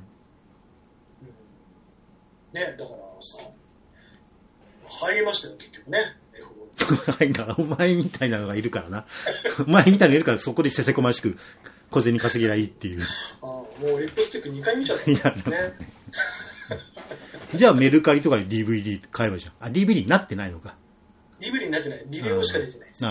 ね、だからさ入りましたよ結局ね。 お前みたいなのがいるからな。お前みたいなのがいるからそこでせせこましく小銭稼ぎらいいっていう。 もうリップスティック2回見ちゃったね。 じゃあメルカリとかで DVD 買えばいいじゃん。あ、DVD になってないのか。 DVD になってない。ビデオしか出てないです。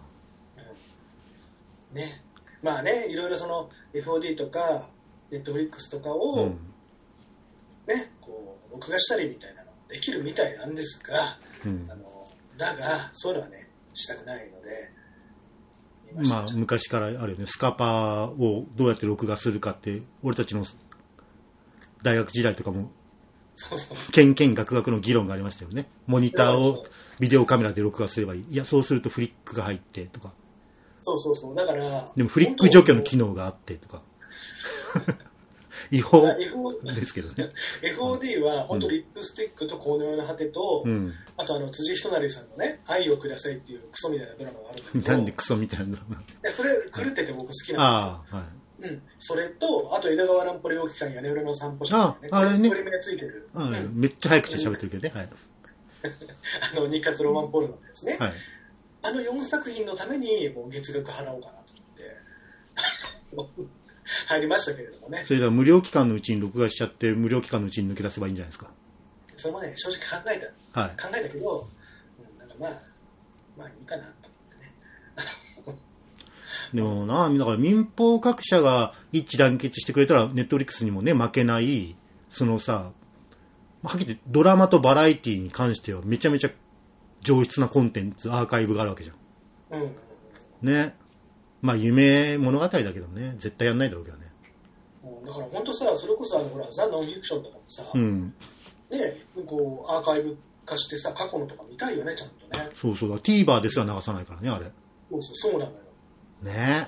ね。まあね、いろいろその FOD とか Netflix とかを、ね、こう録画したりみたいなのできるみたいなんですが、だがそういうのはねしたくないので。 まあ昔からあるよね。スカパーをどうやって録画するかって俺たちの大学時代とかもけんけんがくがくの議論がありましたよね。モニターをビデオカメラで録画すればいい。いやそうするとフリックが入ってとか。 そうだからでもフリック除去の機能があってとか。違法ですけどね。 FOD は本当リップスティックとコーネルの果てと、あと辻仁成さんのね愛をくださいっていうクソみたいなドラマがあるんだけど。 なんでクソみたいなドラマ。 それ狂ってて僕好きなんですよ。それとあと江戸川乱歩両機関屋根裏の散歩者ね。あれね。鳥目ついてる。 めっちゃ早口で喋ってるけどね。はい。 日活ロマンポルノのやつね。はい。4作品のためにもう月額払おうかなと思って入りましたけれどもね。 それでは無料期間のうちに録画しちゃって無料期間のうちに抜け出せばいいんじゃないですか。 それもね正直考えたけど、なんかまあまあいいかなと思ってね。 でもな、だから民放各社が一致団結してくれたら、ネットフリックスにもね、負けない、そのさ、はっきり言ってドラマとバラエティに関してはめちゃめちゃ上質なコンテンツ、アーカイブがあるわけじゃん。ね。まあ夢物語だけどね、絶対やんないだろうけどね。 だから本当さ、それこそほら、ザ・ノンフィクションとかもさ、ね、こうアーカイブ化してさ、過去のとか見たいよね、ちゃんとね。 そうそうだ、TVer ですら流さないからね、あれ。 そうなのよ。ね。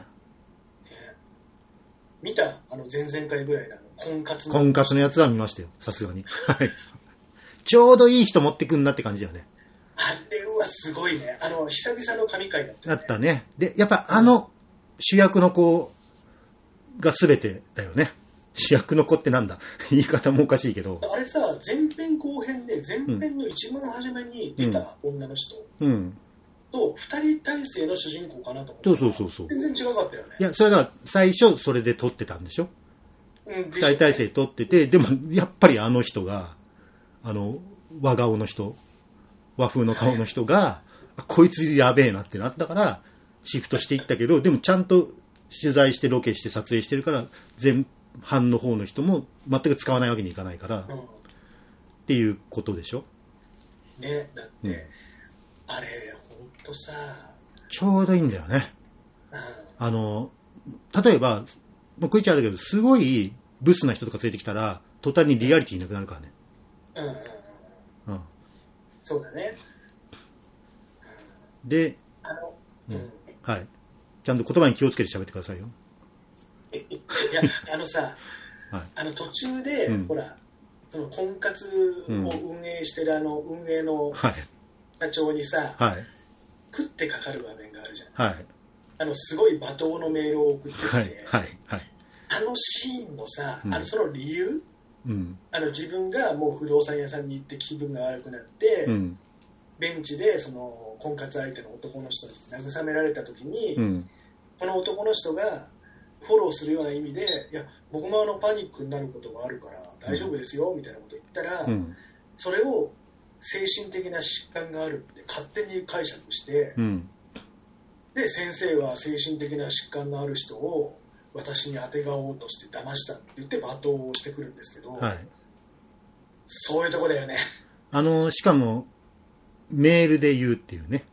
見た前々回ぐらいの婚活のやつは見ましたよ、さすがに。はい。ちょうどいい人持ってくんなって感じだよね。 あれはすごいね。久々の神回だったね。 だったね。で、やっぱ主役の子が全てだよね。主役の子ってなんだ言い方もおかしいけど。 あれさ、前編後編で、前編の一番初めに出た女の人と二人体制の主人公かなと思って。そう。全然違かったよね。 いや、それが最初それで撮ってたんでしょ。二人体制撮ってて、でもやっぱりあの人が、和顔の人、和風の顔の人が、こいつやべえなってなったから、シフトしていったけど、でもちゃんと取材してロケして撮影してるから、前半の方の人も全く使わないわけにいかないから、っていうことでしょ。 ね、だって、あれ、ほんとさ、 ちょうどいいんだよね。例えば、こいつあるけど、すごいブスな人とか連れてきたら、途端にリアリティなくなるからね。 そうだね。 で、はい。ちゃんと言葉に気をつけて喋ってくださいよ。 いや、さ、途中で、ほら、その婚活を運営してる運営の社長にさ、食ってかかる場面があるじゃん。すごい罵倒のメールを送ってきて、シーンのさ、その理由、自分がもう不動産屋さんに行って気分が悪くなって、ベンチでその婚活相手の男の人に慰められた時に、この男の人がフォローするような意味で、いや僕もパニックになることがあるから大丈夫ですよみたいなこと言ったら、それを精神的な疾患があるって勝手に解釈して、で先生は精神的な疾患のある人を私に当てがおうとして騙したって言って罵倒をしてくるんですけど、そういうとこだよね。 しかもメールで言うっていうね。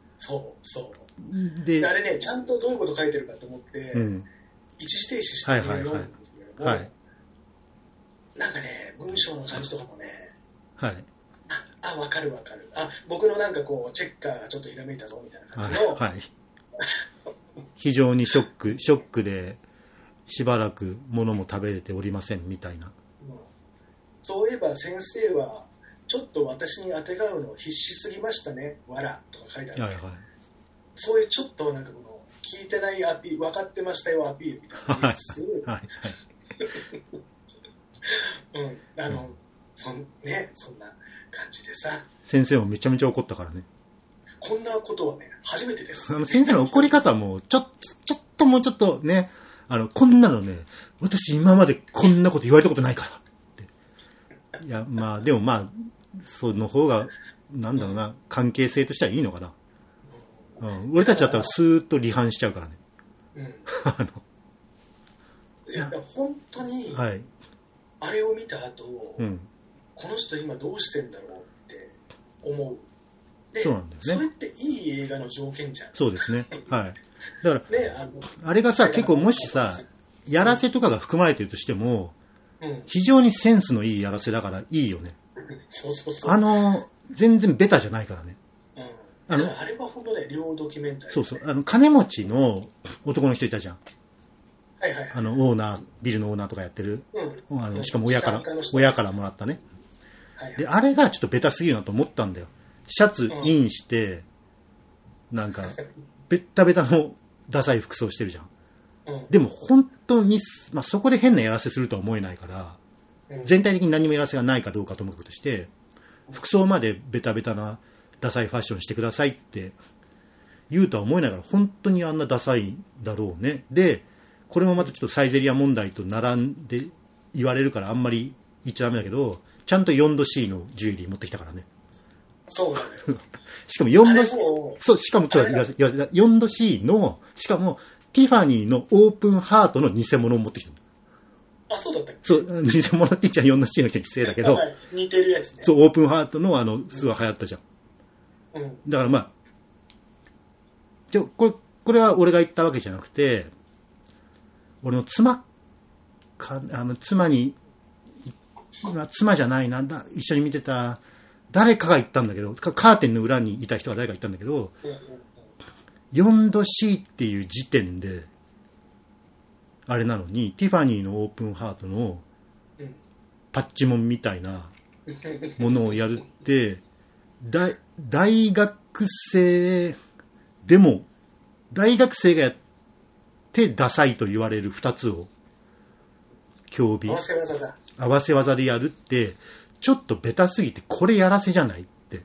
そうであれね、ちゃんとどういうこと書いてるかと思って、一時停止して読むんですけども、なんかね、文章の感じとかもね、分かる。僕のなんかこうチェッカーがちょっとひらめいたぞみたいな感じの、 非常にショックでしばらく物も食べれておりませんみたいな。 そういえば先生はちょっと私にあてがうの必死すぎましたね、わらとか書いてある、そういうちょっとなんかこの聞いてないアピール、分かってましたよアピールみたいなやつ、そんな感じでさ、 先生もめちゃめちゃ怒ったからね。 こんなことはね初めてです。 先生の怒り方もちょっともうちょっとね、こんなのね、私今までこんなこと言われたことないからって。いやまあでもまあその方がなんだろうな、関係性としてはいいのかな。俺たちだったらスーッと離反しちゃうからね。 いや本当に、あれを見た後、この人今どうしてんだろうって思う。でそうなんだよね。 それっていい映画の条件じゃん。 そうですね。だから、あれがさ、結構もしさ、やらせとかが含まれてるとしても、非常にセンスのいいやらせだからいいよね。全然ベタじゃないからね。 あれは本当ね、両ドキュメンタリー、 そう、金持ちの男の人いたじゃん。オーナー、ビルのオーナーとかやってる。しかも親からもらったね。で、あれがちょっとベタすぎるなと思ったんだよ。シャツインして、なんか、ベッタベタのダサい服装してるじゃん。でも本当に、そこで変なやらせするとは思えないから、全体的に何もやらせがないかどうかともかくとして、服装までベタベタなダサいファッションしてくださいって言うとは思えないから、本当にあんなダサいだろうね。で、これもまたちょっとサイゼリア問題と並んで言われるからあんまり言っちゃダメだけど、ちゃんと 4°C のジュエリー持ってきたからね。 そうだよ。 しかも4度 C、そう、しかもちょっと4度 C の、しかもティファニーのオープンハートの偽物を持ってきた。 あ、そうだったっけ？ そう、偽物って言っちゃ4度 C の人に失礼だけど、 似てるやつね。 そう、オープンハートのすごい流行ったじゃん。 うん。 だからまあ、これは俺が言ったわけじゃなくて、俺の妻に、妻じゃないなんだ、一緒に見てた、誰かが言ったんだけど、カーテンの裏にいた人が誰か言ったんだけど、4度 C っていう時点で、あれなのに、ティファニーのオープンハートのパッチモンみたいなものをやるって、大学生でも、大学生がやってダサいと言われる2つを競技、合わせ技でやるって、ちょっとベタすぎてこれやらせじゃないって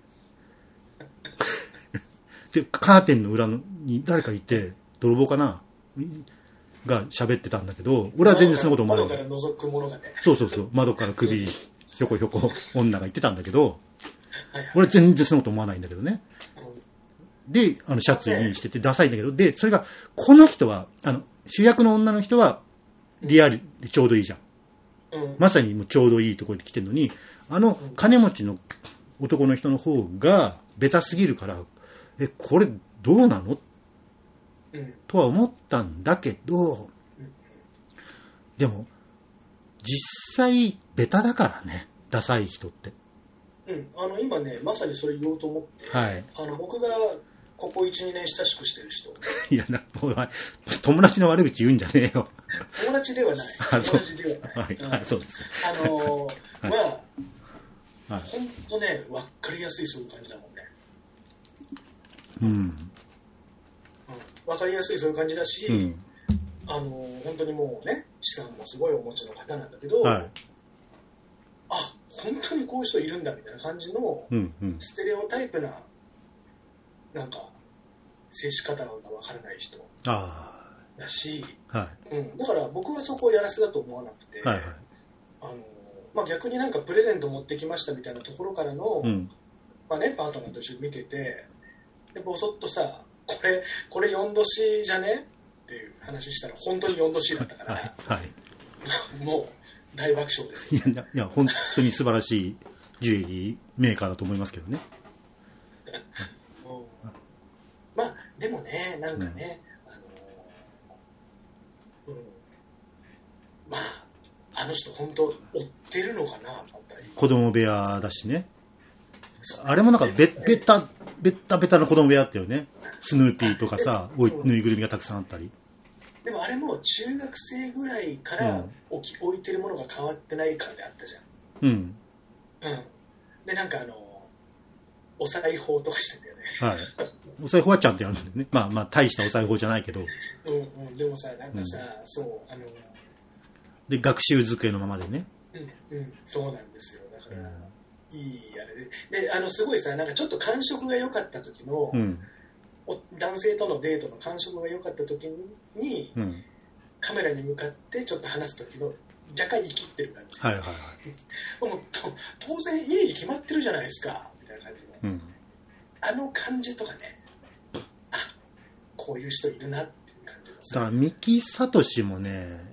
でカーテンの裏に誰かいて泥棒かなが喋ってたんだけど、俺は全然そのこと思わない。 窓から覗くものがね。 そう窓から首ひょこひょこ女が言ってたんだけど、俺は全然そのこと思わないんだけどね。でシャツにしててダサいんだけど、でそれがこの人は主役の女の人はリアルでちょうどいいじゃん。まさにもうちょうどいいところに来てるのに、金持ちの男の人の方がベタすぎるから、これどうなの、とは思ったんだけど、でも実際ベタだからね、ダサい人って。 今ねまさにそれ言おうと思って、 はい、 僕がここ 1,2 年親しくしてる人。 いや友達の悪口言うんじゃねえよ。 友達ではない。友達ではない。 はい、そうですか。 ほんとね、わかりやすいそういう感じだもんね。わかりやすいそういう感じだし、本当にもうね、資産もすごいお持ちの方なんだけど、あ、本当にこういう人いるんだみたいな感じの、ステレオタイプな、なんか、接し方なんかわからない人だし、だから僕はそこをやらせだと思わなくて、逆になんかプレゼント持ってきましたみたいなところからの、パートナーと一緒に見てて、でボソッとさ、これ4度 C じゃねっていう話したら本当に4度 C だったから、もう大爆笑ですよ。 いや本当に素晴らしいジュエリーメーカーだと思いますけどね。 まあでもね、なんかね、まああの人本当追ってるのかな、 子供部屋だしね。あれもなんかベタな子供部屋あったよね。スヌーピーとかさ、ぬいぐるみがたくさんあったり。 でもあれも中学生ぐらいから置いてるものが変わってないからであったじゃん。でなんかお裁縫とかしてんだよね。 お裁縫はちゃんとやるんだよね。まあ大したお裁縫じゃないけど。 でもさ、なんかさ、 で学習机のままでね。 そうなんですよ。だから、いいあれで、すごいさ、なんかちょっと感触が良かった時の、男性とのデートの感触が良かった時に、カメラに向かってちょっと話す時の若干生きってる感じ。もう当然家に決まってるじゃないですかみたいな感じの、あの感じとかね、あ、こういう人いるなっていう感じがする。 だから三木聡もね、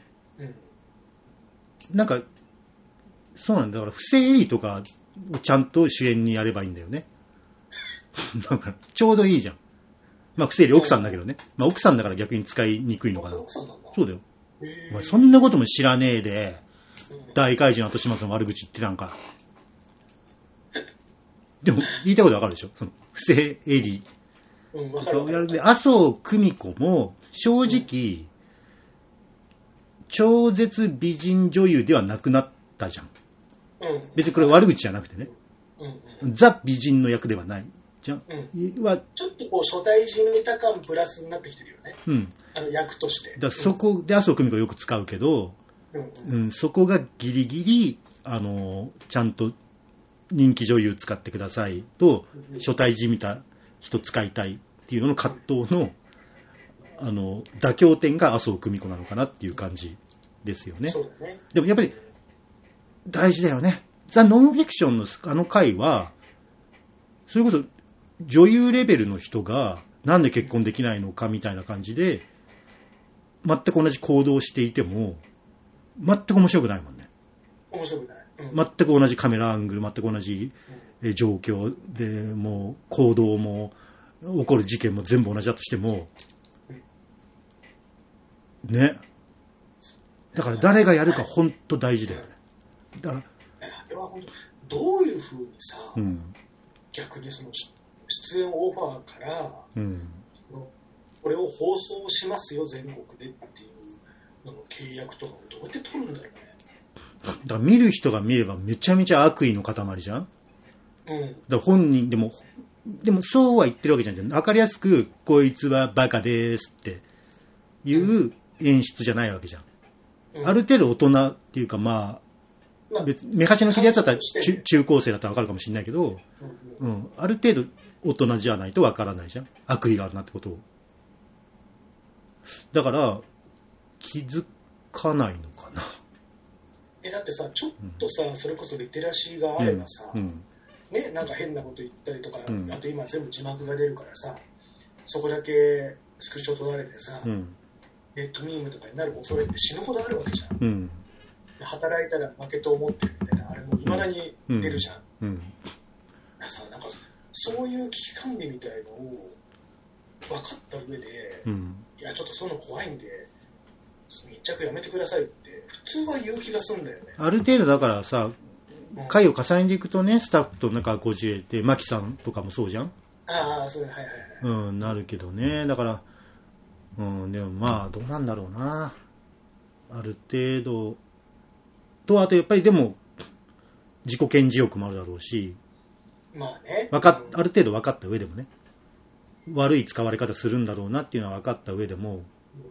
なんかそうなんだ。だから不正エリとかをちゃんと主演にやればいいんだよね。だからちょうどいいじゃん。まあ不正エリ奥さんだけどね。まあ奥さんだから逆に使いにくいのかな。そうだよ。お前そんなことも知らねえで、大怪獣の後始末の悪口言ってたんか。でも言いたいことわかるでしょ。その不正エリ。麻生久美子も正直、超絶美人女優ではなくなったじゃん。別にこれ悪口じゃなくてね。ザ美人の役ではないじゃん。 ちょっとこう初対人見た感プラスになってきてるよね。役として。 だそこで麻生久美子よく使うけど、そこがギリギリちゃんと人気女優使ってくださいと、初対人見た人使いたいっていうのの葛藤の妥協点が麻生久美子なのかなっていう感じですよね。でもやっぱり大事だよね。ザ・ノンフィクションの回はそれこそ女優レベルの人がなんで結婚できないのかみたいな感じで、全く同じ行動をしていても、全く面白くないもんね。 面白くない。 全く同じカメラアングル、全く同じ状況で、もう行動も起こる事件も全部同じだとしても、ね。だから誰がやるか本当大事だよね。だからどういうふうにさ、逆にその出演オファーから、これを放送しますよ全国でっていうのの契約とかをどうやって取るんだろうね。 だから見る人が見ればめちゃめちゃ悪意の塊じゃん。だから本人でもそうは言ってるわけじゃん。分かりやすくこいつはバカですっていう演出じゃないわけじゃん。ある程度大人っていうか、別目端の切るやつだったら中高生だったら分かるかもしれないけど、ある程度大人じゃないと分からないじゃん。悪意があるなってことを。だから気づかないのかな。 だってさ、ちょっとさ、それこそリテラシーがあればさ、ね、なんか変なこと言ったりとか、あと今全部字幕が出るからさ、そこだけスクショ取られてさ、ネットミームとかになる恐れって死ぬほどあるわけじゃん。働いたら負けと思ってるみたいな、あれもいまだに出るじゃん。なんかそういう危機管理みたいのを分かった上で、いやちょっとそういうの怖いんで密着やめてくださいって普通は言う気がするんだよね。 ある程度だからさ、回を重ねていくとね、スタッフと仲こじれて、マキさんとかもそうじゃん。 そうね、はい。 なるけどね。だから、でもどうなんだろうな。ある程度と、あとやっぱりでも自己顕示欲もあるだろうし、ある程度分かった上でもね、悪い使われ方するんだろうなっていうのは分かった上でも、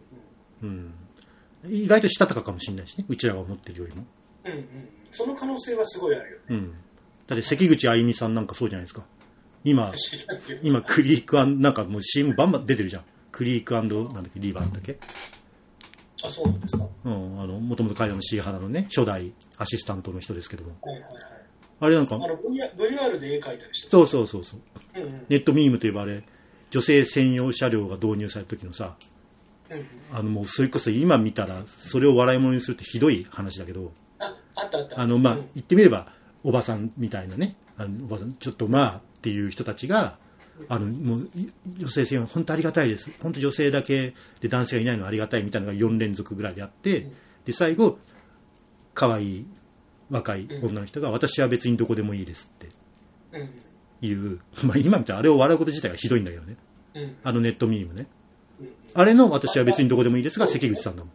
意外としたたかかもしれないしね、うちらが思ってるよりも。 その可能性はすごいあるよね。 だって関口あゆみさんなんかそうじゃないですか。今クリークなんかもう CM バンバン出てるじゃん。クリークなんだっけ、リーバーだっけ。 そうなんですか。 もともと彼らの C 花のね、初代アシスタントの人ですけども。あれなんか VR で絵描いたりして。 そう。ネットミームといえばあれ、女性専用車両が導入された時のさ、もうそれこそ今見たらそれを笑い物にするってひどい話だけど、 あった言ってみればおばさんみたいなね、おばさんちょっとっていう人たちがもう女性専用本当ありがたいです、本当女性だけで男性がいないのはありがたいみたいなのが4連続ぐらいであって、で最後可愛い若い女の人が、私は別にどこでもいいですっていう、今見たらあれを笑うこと自体がひどいんだけどね、ネットミームね、あれの私は別にどこでもいいですが関口さんだもん。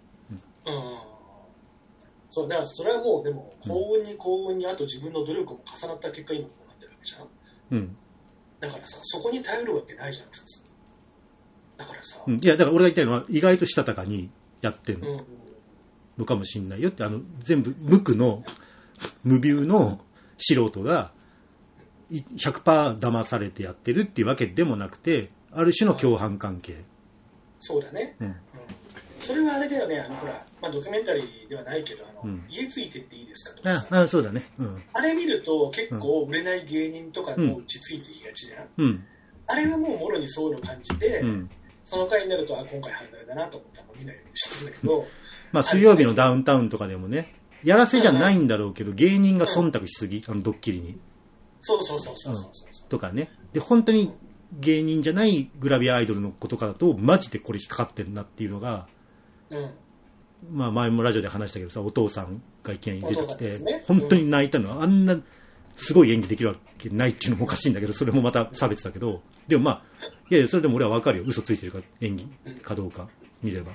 そうだからそれはもうでも幸運にあと自分の努力も重なった結果今こうなってるわけじゃん。だからさ、そこに頼るわけないじゃん普通。だからさ、 いやだから俺が言いたいのは意外としたたかにやってるのかもしれないよって、全部無ビューの素人が 100% 騙されてやってるっていうわけでもなくて、ある種の共犯関係。 そうだね。それはあれだよね、ほら、ドキュメンタリーではないけど、家ついてっていいですかとかさ、 そうだね。 あれ見ると結構売れない芸人とかも落ち着いてきがちじゃん。あれはもうもろにそういうの感じて、その回になると、今回犯罪だなと思ったら見ないようにしてるんだけど、 水曜日のダウンタウンとかでもね、やらせじゃないんだろうけど、芸人が忖度しすぎ、ドッキリに。 そう。 とかね。で、本当に芸人じゃないグラビアアイドルの子とかだと、マジでこれ引っかかってるなっていうのが、前もラジオで話したけどさ、お父さんがいきなり出てきて、本当に泣いたのは、あんなすごい演技できるわけないっていうのもおかしいんだけど、それもまた差別だけど、でもいやそれでも俺は分かるよ、嘘ついてるか演技かどうか見れば。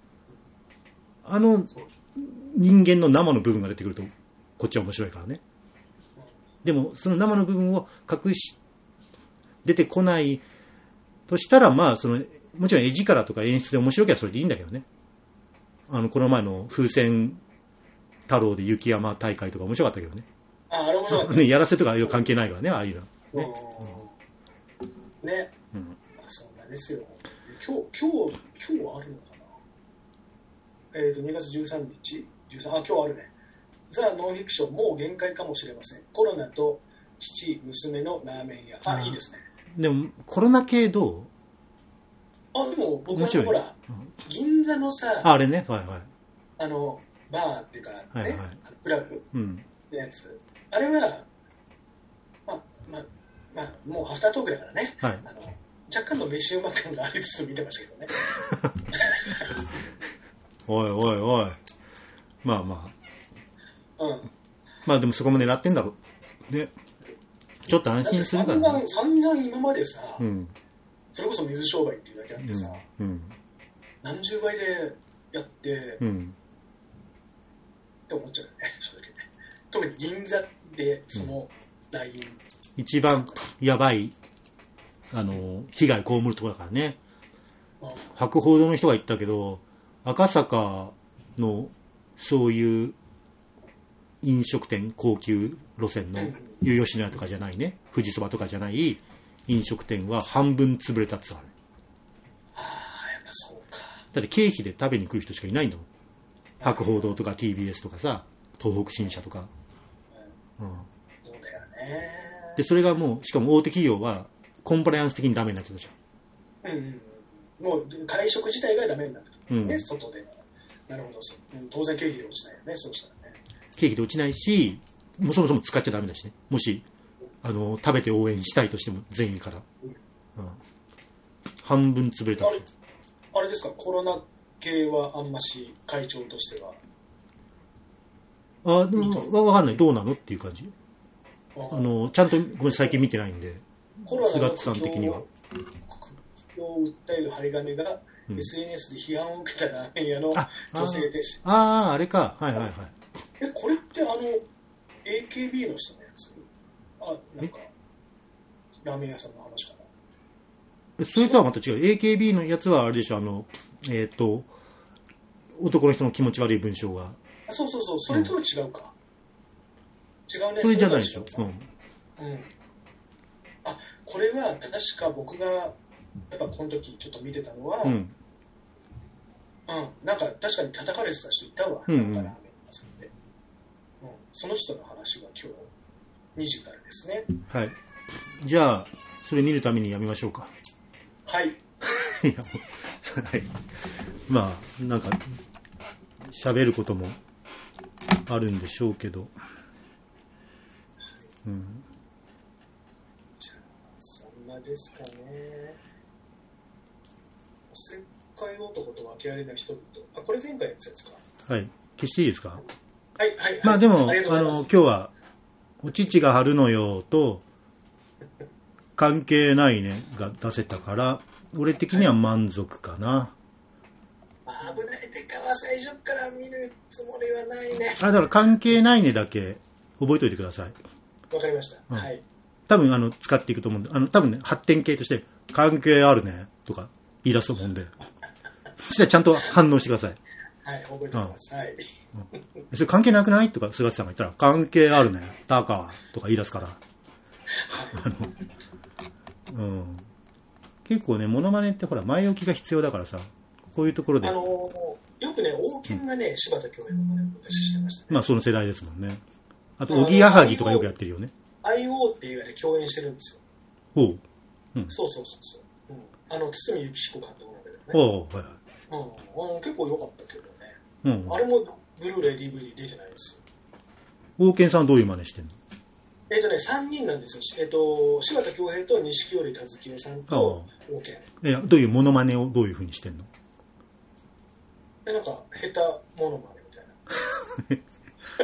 人間の生の部分が出てくるとこっちは面白いからね。でもその生の部分を出てこないとしたら、もちろん絵力とか演出で面白ければそれでいいんだけどね。この前の風船太郎で雪山大会とか面白かったけどね。 あれ面白かったね。 やらせとか関係ないからね、ああいうの。 ね。そんなですよ。今日はあるのかな。2月13日、今日あるね。ザ・ノンフィクション、もう限界かもしれません。コロナと父、娘のラーメン屋。あ、いいですね。 でも、コロナ系どう？あ、でも僕はほら、銀座のさ、 あれね、はいはい。 バーっていうか、ね、 はいはい、 クラブのやつ。あれは、まあ、もうアフタートークだからね。 はい、 若干の飯うま感がありつつ見てましたけどね。 おいおいおい。まあまあ。うん。 まあでもそこも狙ってんだろう。ね。ちょっと安心するからね。 散々今までさ、 うん、 それこそ水商売っていうだけあってさ、 うん、 何十倍でやって、って思っちゃうよね、正直ね。特に銀座でそのライン。 一番やばい、被害被るところだからね。博報堂の人が言ったけど、赤坂のそういう飲食店、高級路線の有吉野家とかじゃないね、富士そばとかじゃない飲食店は半分潰れたって言ってた。 ああ、やっぱそうか。 だって経費で食べに来る人しかいないんだもん。博報堂とか TBS とかさ、東北新社とか。 そうだよね。 で、それがもう、しかも大手企業はコンプライアンス的にダメになっちゃったじゃん。もう会食自体がダメになってる、ね、外で。なるほど、当然経費で落ちないよね、そうしたらね。 経費で落ちないし、もうそもそも使っちゃダメだしね。もし、食べて応援したいとしても全員から。半分潰れた。 あれですか、コロナ系はあんまし会長としては。 でもわかんない。どうなのっていう感じ。ちゃんとごめん最近見てないんで、菅さん的には。 を訴える針金が SNS で批判を受けたラーメン屋の女性でした。 あれか。はいはいはい。 これって AKB の人のやつ？なんか、ラーメン屋さんの話かな。それとはまた違う。AKB のやつはあれでしょ、男の人の気持ち悪い文章が。 そう、それとは違うか。違うね。 それじゃないでしょ。 これは確か僕がやっぱこの時ちょっと見てたのは、なんか確かに叩かれてた人いたわ。その人の話が今日2時からですね。 はい。じゃあそれ見るためにやめましょうか。 はい。はい。 まあなんか喋ることもあるんでしょうけど。 じゃあそんなですかね。おせっかい男と訳ありな人々。これ前回のやつですか。 はい。消していいですか。 はい。 まあでも今日はお乳が張るのよと関係ないねが出せたから俺的には満足かな。 危ないてかは最初から見るつもりはないね。 だから関係ないねだけ覚えておいてください。 わかりました。はい。 多分使っていくと思うんで、多分ね発展系として関係あるねとか言い出すと思うんで、そしたらちゃんと反応してください。 はい、覚えてます。はい。 それ関係なくないとか菅さんが言ったら関係あるねだかとか言い出すから。結構ねモノマネってほら前置きが必要だからさ、こういうところでよくね王権がね柴田恭平の真似を私してましたね。 まあその世代ですもんね。あとおぎやはぎとかよくやってるよね。 IO っていう映画で共演してるんですよ。そう。堤幸彦監督なんだけどね。結構良かったけどね。あれもブルーレイ DVD 出てないですよ。 王権さんはどういう真似してんの ？3人なんですよ。柴田恭平と錦織一清さんと王権。 どういうモノマネをどういう風にしてんの？ なんか下手モノマネみたいな。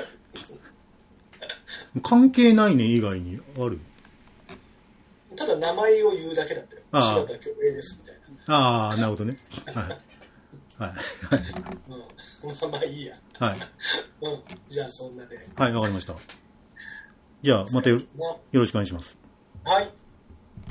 関係ないね以外にある？ ただ名前を言うだけだったよ。柴田恭平ですみたいな。なるほどね。はい。 まあいいや。 はい。 じゃあそんなで。 はい、わかりました。じゃあまたよろしくお願いします。 はい。